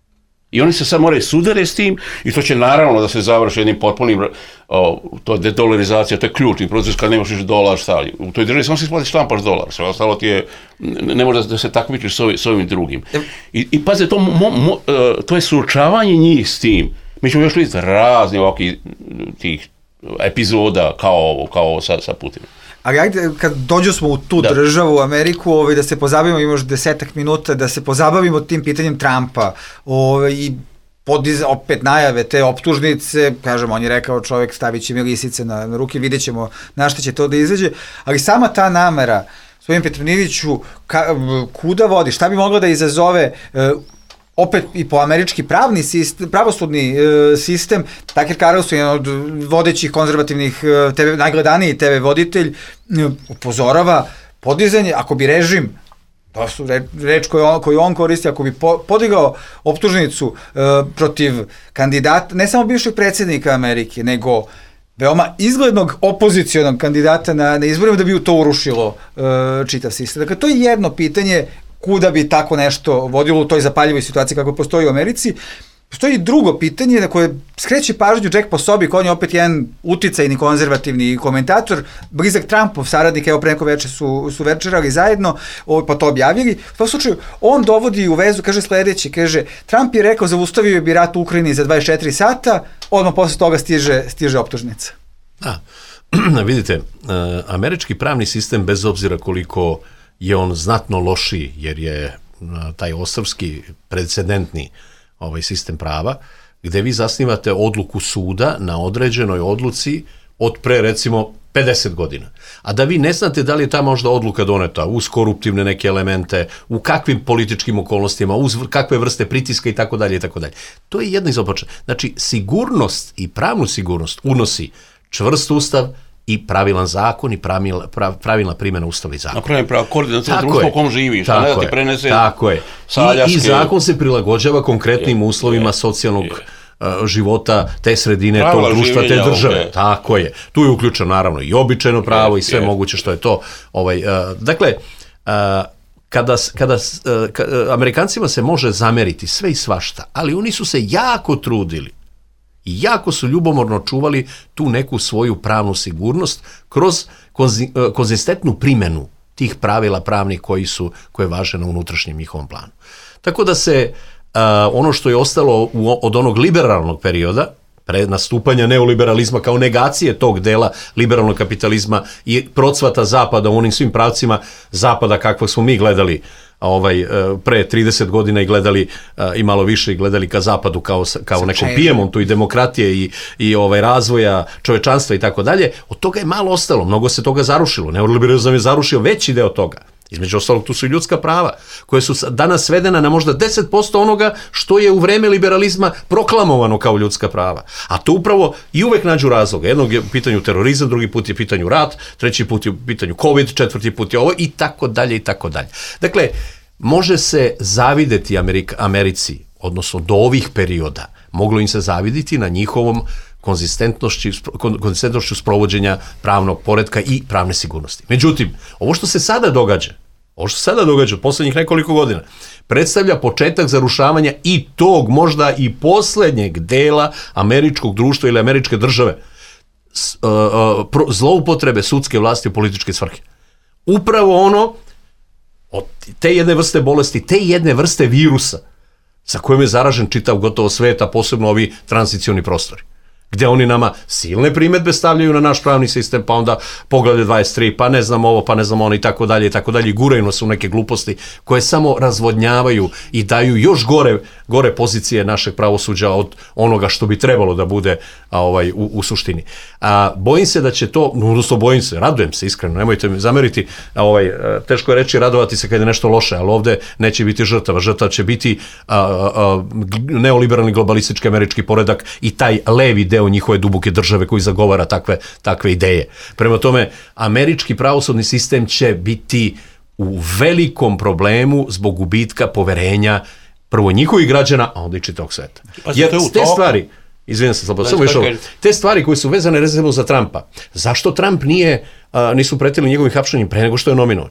I oni se sad moraju sudare s tim i to će naravno da se završi jednim potpunim, o, to je dedolarizacija, to je ključni proces kad nemaš više dolar stavlji. U toj državi samo si isplatiš štampaš dolar, sve ostalo ti je, ne može da se takmičiš s, ovi, s ovim drugim. I, i paze, to, mo, mo, to je suočavanje njih s tim. Mi ćemo još vidjeti razni ovakvih tih epizoda kao ovo, kao ovo sa, sa Putinom. Ali ajde, kad dođu smo u tu da. državu, u Ameriku, ovaj, da se pozabavimo, imaš desetak minuta, da se pozabavimo tim pitanjem Trumpa ovaj, i podiz, opet najave te optužnice, kažem, on je rekao čovjek stavit će mi lisice na, na ruke, vidjet ćemo na što će to da izađe, ali sama ta namera, svojim Petronijeviću, ka, kuda vodi, šta bi moglo da izazove opet i po američki pravni sistem, pravosudni e, sistem, Tucker Carlson, jedan od vodećih konzervativnih, te ve, najgledaniji te ve voditelj, e, upozorava podizanje, ako bi režim, to su reč, reč koju, on, koju on koristi, ako bi po, podigao optužnicu e, protiv kandidata, ne samo bivšeg predsjednika Amerike, nego veoma izglednog opozicionog kandidata na, na izborima, da bi u to urušilo e, čitav sistem. Dakle, to je jedno pitanje kuda bi tako nešto vodilo u toj zapaljivoj situaciji kako postoji u Americi. Postoji drugo pitanje na koje skreće pažnju Jack Posobiec, on je opet jedan uticajni konzervativni komentator, blizak Trumpov saradnik, evo pre neko večer su, su večerali zajedno, pa to objavili. U tom slučaju, on dovodi u vezu, kaže sledeće, kaže, Trump je rekao, zaustavio bi rat u Ukrajini za dvadeset četiri sata, odmah posle toga stiže, stiže optužnica. Da, vidite, američki pravni sistem, bez obzira koliko je on znatno lošiji, jer je taj ostrvski precedentni ovaj sistem prava, gde vi zasnivate odluku suda na određenoj odluci od pre, recimo, pedeset godina. A da vi ne znate da li je ta možda odluka doneta uz koruptivne neke elemente, u kakvim političkim okolnostima, uz kakve vrste pritiska i tako dalje i tako dalje. To je jedna iz opoča. Znači, sigurnost i pravnu sigurnost unosi čvrst ustav i pravilan zakon i pravilna, pravilna primjena ustava i zakona. Napravim pravo koordinacija društva u kom živiš, a ne da ti prenese tako je. I, I zakon se prilagođava konkretnim je, uslovima je, socijalnog je. života te sredine, Pravila tog društva, te države. Okay. Tako je. Tu je uključeno naravno i običajno pravo je, i sve je. moguće što je to. Ovaj, uh, dakle, uh, kada, kada uh, ka, uh, Amerikancima se može zameriti sve i svašta, ali oni su se jako trudili i jako su ljubomorno čuvali tu neku svoju pravnu sigurnost kroz konzi, uh, konzistentnu primjenu tih pravila pravnih koji su, koje važe na unutrašnjem njihovom planu. Tako da se Uh, ono što je ostalo u, od onog liberalnog perioda, pre nastupanja neoliberalizma kao negacije tog dela liberalnog kapitalizma i procvata zapada u onim svim pravcima zapada kakvog smo mi gledali ovaj, pre trideset godina i gledali i malo više i gledali ka zapadu kao, kao nekom Pijemontu i demokratije i, i ovaj, razvoja čovečanstva i tako dalje, od toga je malo ostalo, mnogo se toga zarušilo, neoliberalizam je zarušio veći deo toga. Između ostalog, tu su i ljudska prava, koje su danas svedena na možda deset posto onoga što je u vreme liberalizma proklamovano kao ljudska prava. A to upravo i uvek nađu razloga. Jednog je u pitanju terorizam, drugi put je u pitanju rat, treći put je u pitanju COVID, četvrti put je ovo i tako dalje i tako dalje. Dakle, može se zavideti Amerika, Americi, odnosno do ovih perioda, moglo im se zaviditi na njihovom konzistentnošću, konzistentnošću sprovođenja pravnog poretka i pravne sigurnosti. Međutim, ovo što se sada događa, ovo što se sada događa u poslednjih nekoliko godina, predstavlja početak zarušavanja i tog možda i poslednjeg dela američkog društva ili američke države, zloupotrebe sudske vlasti u političke svrhe. Upravo ono, od te jedne vrste bolesti, te jedne vrste virusa, sa kojim je zaražen čitav gotovo svet, a posebno ovi tranzicioni prostori, gde oni nama silne primedbe stavljaju na naš pravni sistem, pa onda poglavlje dvadeset tri, pa ne znam ovo, pa ne znam ono i tako dalje i tako dalje, guraju nas u neke gluposti koje samo razvodnjavaju i daju još gore, gore pozicije našeg pravosuđa od onoga što bi trebalo da bude a, ovaj, u, u suštini. A, bojim se da će to, odnosno bojim se, radujem se iskreno, nemojte mi zameriti, a, ovaj, teško je reći radovati se kad je nešto loše, ali ovde neće biti žrtava, žrtava će biti a, a, neoliberalni globalistički američki poredak i taj levi deo njihove duboke države koji zagovara takve, takve ideje. Prema tome, američki pravosudni sistem će biti u velikom problemu zbog gubitka poverenja prvo njihovih građana, a onda i čitavog sveta. Jer te stvari, izvijem se, slabo, samo još ovo, te stvari koje su vezane recimo za Trumpa, zašto Trump nije, a, nisu pretili njegovim hapšenjem pre nego što je nominovan?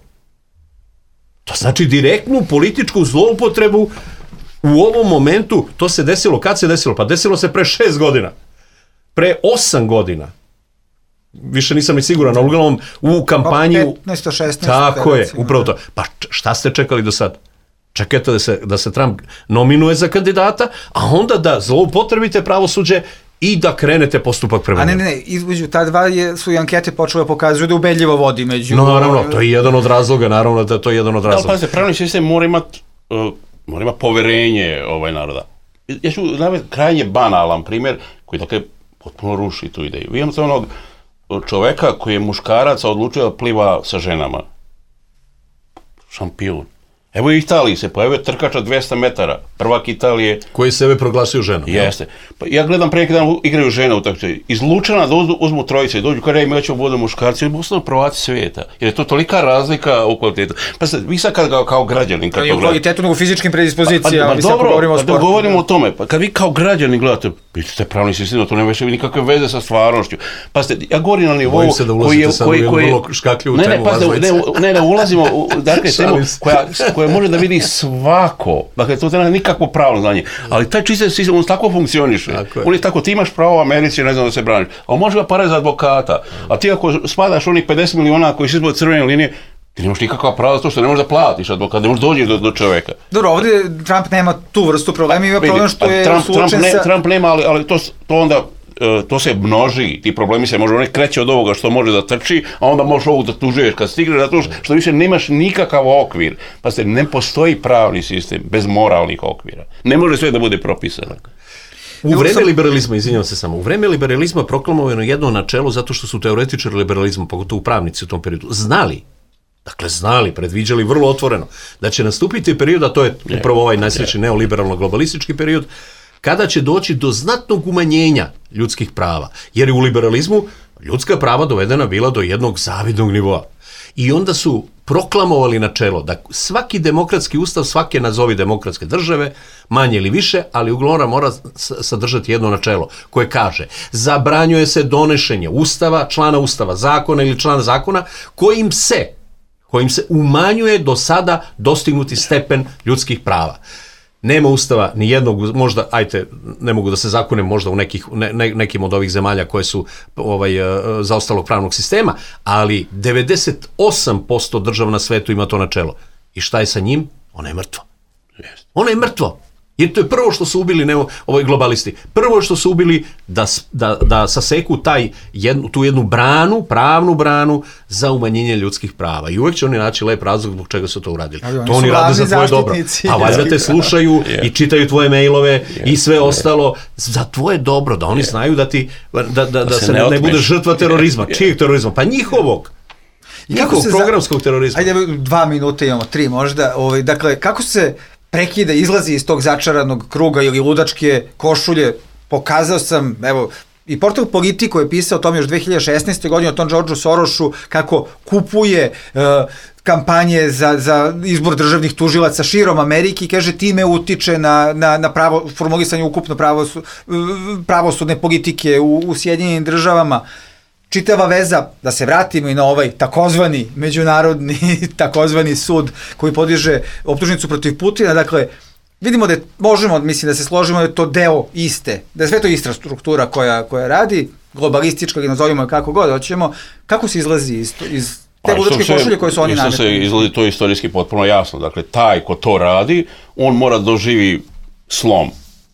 To znači direktnu političku zloupotrebu u ovom momentu. To se desilo, kad se desilo? Pa desilo se pre šest godina. Pre osam godina, više nisam ni siguran, ali uglavnom u kampanju... petnaest šesnaest Tako je, upravo to. Pa šta ste čekali do sad? Čekajte da se, da se Trump nominuje za kandidata, a onda da zloupotrebite pravosuđe i da krenete postupak prema njemu. A ne, ne, ne, između ta dva je, su i ankete počele pokazuju da ubedljivo vodi među... No, naravno, to je jedan od razloga, naravno da to je jedan od razloga. Da, pa se pravni sistem mora imati uh, mora imati poverenje ovaj naroda. Ja ću navesti krajnje banalan primjer koji dakle potpuno ruši tu ideju. Vi imate onog čoveka koji je muškarac, a odlučio da pliva sa ženama. Šampion. Evo i Italiji se pojavio trkač od dvesta metara, prvak Italije. Koji sebe proglasio ženom. Jeste. Pa ja gledam pre neki dan igraju žene u takvoj. Iz Lučana da uzmu, uzmu trojice i dođu kada ja ćemo budemo muškarci, ili ostalo prvaci svijeta. Jer je to tolika razlika u kvalitetu. Pa sad, vi sad kad kao, kao građanin... Kad u kvalitetu nego u fizičkim predispozicijama. Pa, pa, pa dobro, govorimo, pa, govorimo o tome. Pa kad vi kao građanin gledate, vidite pravni sistem, to nema više nikakve veze sa stvarnošću. Pa ste, ja govorim na nivou koji je... Koji, koji, ne, ne, pa ne, ne, ne, ulazimo u dakle, temu koja, koja može da vidi svako. Dakle, to nema nikakvo pravno znanje. Ali taj čiste sistem, on tako funkcioniše. On je tako, ti imaš pravo u Americi, ne znam da se braniš. A može ga pare za advokata. A ti ako spadaš onih pedeset miliona koji se izbog crvene linije, ti nemaš nikakva prava zato što ne možeš da platiš advokata, ne možeš dođi do, do čoveka. Dobro, ovdje Trump nema tu vrstu problema, ima problem što je Trump, suočen Trump, ne, sa... Trump nema, ali, ali to, to onda to se množi, ti problemi se može, on kreće od ovoga što može da trči, a onda možeš ovog da tužuješ kad stigne, zato što više nemaš nikakav okvir. Pa se ne postoji pravni sistem bez moralnih okvira. Ne može sve da bude propisano. U vreme liberalizma, izvinjavam se samo, u vreme liberalizma proklamovano jedno načelo zato što su teoretičari liberalizma, pogotovo pravnici u tom periodu, znali, dakle znali, predviđali vrlo otvoreno, da će nastupiti period, a to je upravo ovaj najsrećni neoliberalno-globalistički period, kada će doći do znatnog umanjenja ljudskih prava, jer je u liberalizmu ljudska prava dovedena bila do jednog zavidnog nivoa. I onda su proklamovali načelo da svaki demokratski ustav, svake nazovi demokratske države, manje ili više, ali uglavnom mora sadržati jedno načelo koje kaže zabranjuje se donošenje ustava, člana ustava, zakona ili člana zakona kojim se, kojim se umanjuje do sada dostignuti stepen ljudskih prava. Nema ustava ni jednog, možda, ajte, ne mogu da se zakune možda u nekih, ne, nekim od ovih zemalja koje su ovaj, zaostalog pravnog sistema, ali devedeset osam posto država na svetu ima to načelo. I šta je sa njim? Ono je mrtvo. Ono je mrtvo. Jer to je prvo što su ubili ne, ovaj globalisti. Prvo što su ubili da, da, da saseku taj jednu, tu jednu branu, pravnu branu za umanjenje ljudskih prava. I uvek će oni naći lep razlog zbog čega su to uradili. Ali to oni rade za tvoje dobro. A valjda te slušaju i čitaju tvoje mailove i sve ostalo za tvoje dobro, da oni znaju da ti da, da, da, da se ne, ne bude žrtva terorizma. Čijeg terorizma? Pa njihovog. Njihovog programskog terorizma. Ajde, dva minuta imamo, tri možda. Ovaj, dakle, kako se prekida, izlazi iz tog začaranog kruga ili ludačke košulje? Pokazao sam, evo, i portal Politico je pisao o tome još dve hiljade šesnaeste. godine, o tom Georgeu Sorosu, kako kupuje uh, kampanje za, za izbor državnih tužilaca širom Amerike i kaže time utiče na, na, na pravo, formulisanje ukupno pravosu, pravosudne politike u, u Sjedinjenim državama. Čitava veza, da se vratimo i na ovaj takozvani međunarodni takozvani sud koji podiže optužnicu protiv Putina, dakle, vidimo da je, možemo, mislim da se složimo da je to deo iste, da je sve to ista struktura koja, koja radi, globalistička, ili nazovimo je kako god hoćemo, kako se izlazi iz, iz te ludačke košulje koje su oni nametili? Isto se izlazi, to je istorijski potpuno jasno, dakle, taj ko to radi, on mora doživi slom.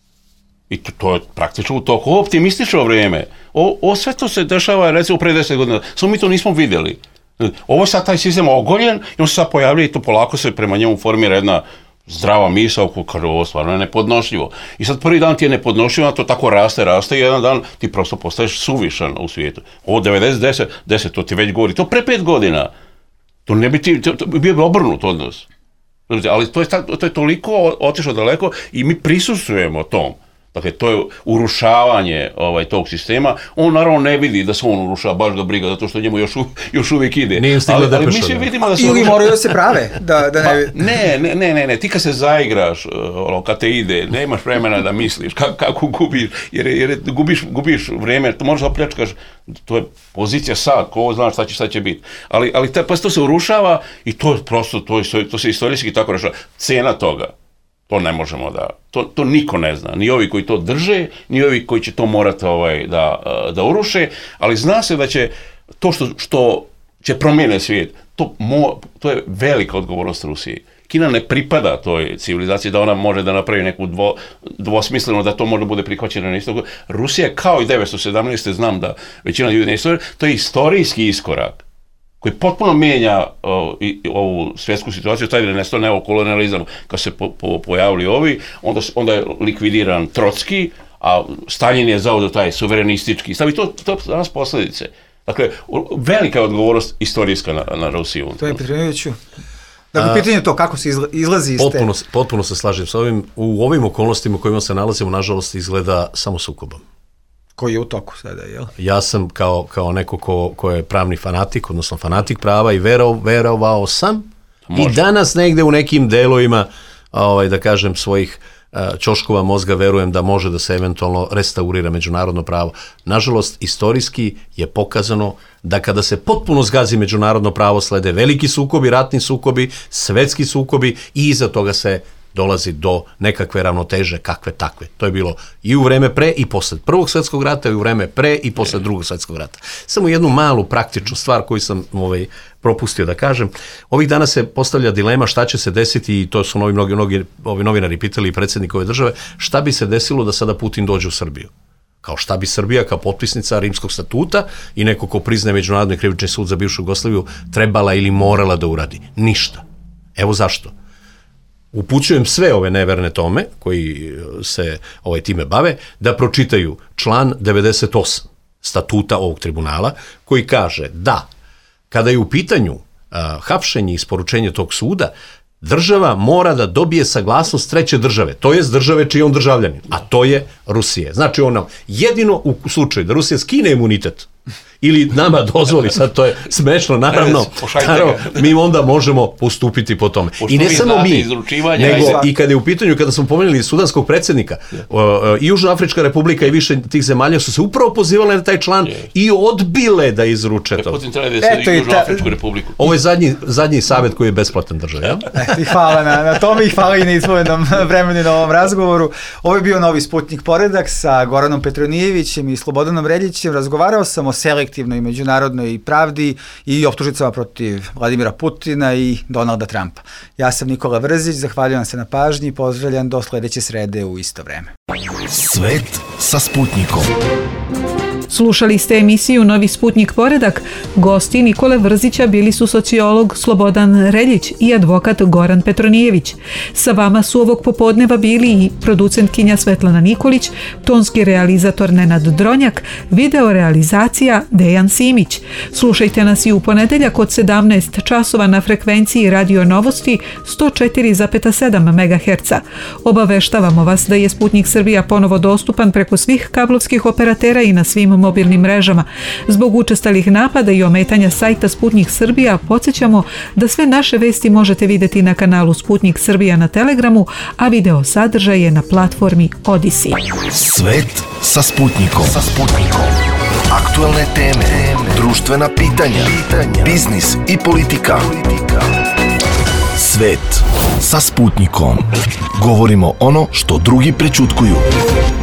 I to, to je praktično u toku optimistično vrijeme. O, o sve to se dešava, recimo, pre deset godina. Samo mi to nismo vidjeli. Ovo je sad taj sistem ogoljen i on se sad pojavlja i to polako se prema njemu formira jedna zdrava misao koja kaže ovo stvarno je nepodnošljivo. I sad prvi dan ti je nepodnošljivo, a to tako raste, raste i jedan dan ti prosto postaješ suvišan u svijetu. Ovo devedeset deset, deset, to ti već govori. To pre pet godina. To ne bi ti, to, to bio bi obrnut odnos. Ali to je, to je toliko otišlo daleko i mi prisustvujemo tom. Dakle, to je urušavanje ovaj, tog sistema. On naravno ne vidi da se on urušava baš do briga, zato što njemu još, u, još uvijek ide. Nije ali, da ali mi svi vidimo da se ili urušava. moraju da se prave. Da, da ne... Pa, ne, ne, ne, ne, ne, ti kad se zaigraš, ono, kad te ide, nemaš vremena da misliš kako, kako gubiš, jer, jer gubiš, gubiš vrijeme, to možeš opljačkaš, to je pozicija sad, ko zna šta će, šta će biti. Ali, ali ta, pa to se urušava i to je prosto, to, je, to se istorijski tako rešava. Cena toga. To ne možemo da, to, to niko ne zna, ni ovi koji to drže, ni ovi koji će to morati ovaj, da, da uruše, ali zna se da će to što, što će promijeniti svijet, to, mo, to je velika odgovornost Rusiji. Kina ne pripada toj civilizaciji da ona može da napravi neku dvo, dvosmisleno, da to može bude prihvaćeno na istoku. Rusija kao i devetsto sedamnaeste. znam da većina ljudi ne istorije, to je istorijski iskorak koji potpuno mijenja o, i, ovu svjetsku situaciju, taj je nestao neokolonializam, kad se po, po, pojavili ovi, onda, onda je likvidiran Trotski, a Stalin je zauzeo taj suverenistički stav i to, to danas posljedice. Dakle, velika je odgovornost istorijska na, na Rusiju. To je Petrinoviću. Dakle, pitanje je to kako se izlazi iz te... Potpuno, potpuno se slažem s ovim. U ovim okolnostima u kojima se nalazimo, nažalost, izgleda samo sukobom. Koji je u toku sada, jel? Ja sam kao, kao neko ko, ko je pravni fanatik, odnosno fanatik prava i verov, verovao sam Može. I danas negde u nekim delovima, ovaj, da kažem, svojih ćoškova mozga verujem da može da se eventualno restaurira međunarodno pravo. Nažalost, istorijski je pokazano da kada se potpuno zgazi međunarodno pravo, slede veliki sukobi, ratni sukobi, svetski sukobi i iza toga se dolazi do nekakve ravnoteže, kakve takve. To je bilo i u vreme pre i posle Prvog svjetskog rata, i u vreme pre i posle Drugog svjetskog rata. Samo jednu malu praktičnu stvar koju sam ovaj, propustio da kažem. Ovih dana se postavlja dilema šta će se desiti, i to su novi, mnogi, mnogi ovi novinari pitali i predsjednik ove države, šta bi se desilo da sada Putin dođe u Srbiju. Kao šta bi Srbija, kao potpisnica Rimskog statuta i neko ko priznaje Međunarodni krivični sud za bivšu Jugoslaviju, trebala ili morala da uradi? Ništa. Evo zašto. Upućujem sve ove neverne tome, koji se ovaj time bave, da pročitaju član devedeset osam statuta ovog tribunala, koji kaže da, kada je u pitanju uh, hapšenje i isporučenje tog suda, država mora da dobije saglasnost treće države, to jest države čiji je on državljanin, a to je Rusije. Znači ono, jedino u slučaju da Rusija skine imunitet ili nama dozvoli, sad to je smešno, naravno, naravno mi onda možemo postupiti po tome. I ne samo mi, nego i kada je u pitanju, kada smo pomenuli sudanskog predsjednika, i Južnoafrička republika i više tih zemalja su se upravo pozivale na taj član i odbile da izruče to. Eto i Južnoafričku republiku. Ovo je zadnji, zadnji savjet koji je besplatan državi. Ja? I hvala na, na tome i hvala i na izvojenom vremenu na ovom razgovoru. Ovo je bio Novi Sputnik Poredak sa Goranom Petronijevićem i Slobodanom Reljićem. Razgovarao sam o selektivnoj međunarodnoj pravdi i optužnicama protiv Vladimira Putina i Donalda Trumpa. Ja sam Nikola Vrzić, zahvaljujem se na pažnji i pozdravljam do sledeće srede u isto vreme. Svet sa Sputnikom. Slušali ste emisiju Novi Sputnik Poredak. Gosti Nikole Vrzića bili su sociolog Slobodan Reljić i advokat Goran Petronijević. Sa vama su ovog popodneva bili i producentkinja Svetlana Nikolić, tonski realizator Nenad Dronjak, video realizacija Dejan Simić. Slušajte nas i u ponedeljak od sedamnaest časova na frekvenciji Radio Novosti sto četiri zarez sedam megaherca. Obaveštavamo vas da je Sputnik Srbija ponovo dostupan preko svih kablovskih operatera i na svim mobilnim mrežama. Zbog učestalih napada i ometanja sajta Sputnik Srbija podsjećamo da sve naše vesti možete vidjeti na kanalu Sputnik Srbija na Telegramu, a video sadržaj je na platformi Odisi. Svet sa Sputnikom. Sa Sputnikom. Aktualne teme, društvena pitanja, biznis i politika. Svet sa Sputnikom. Govorimo ono što drugi prećutkuju.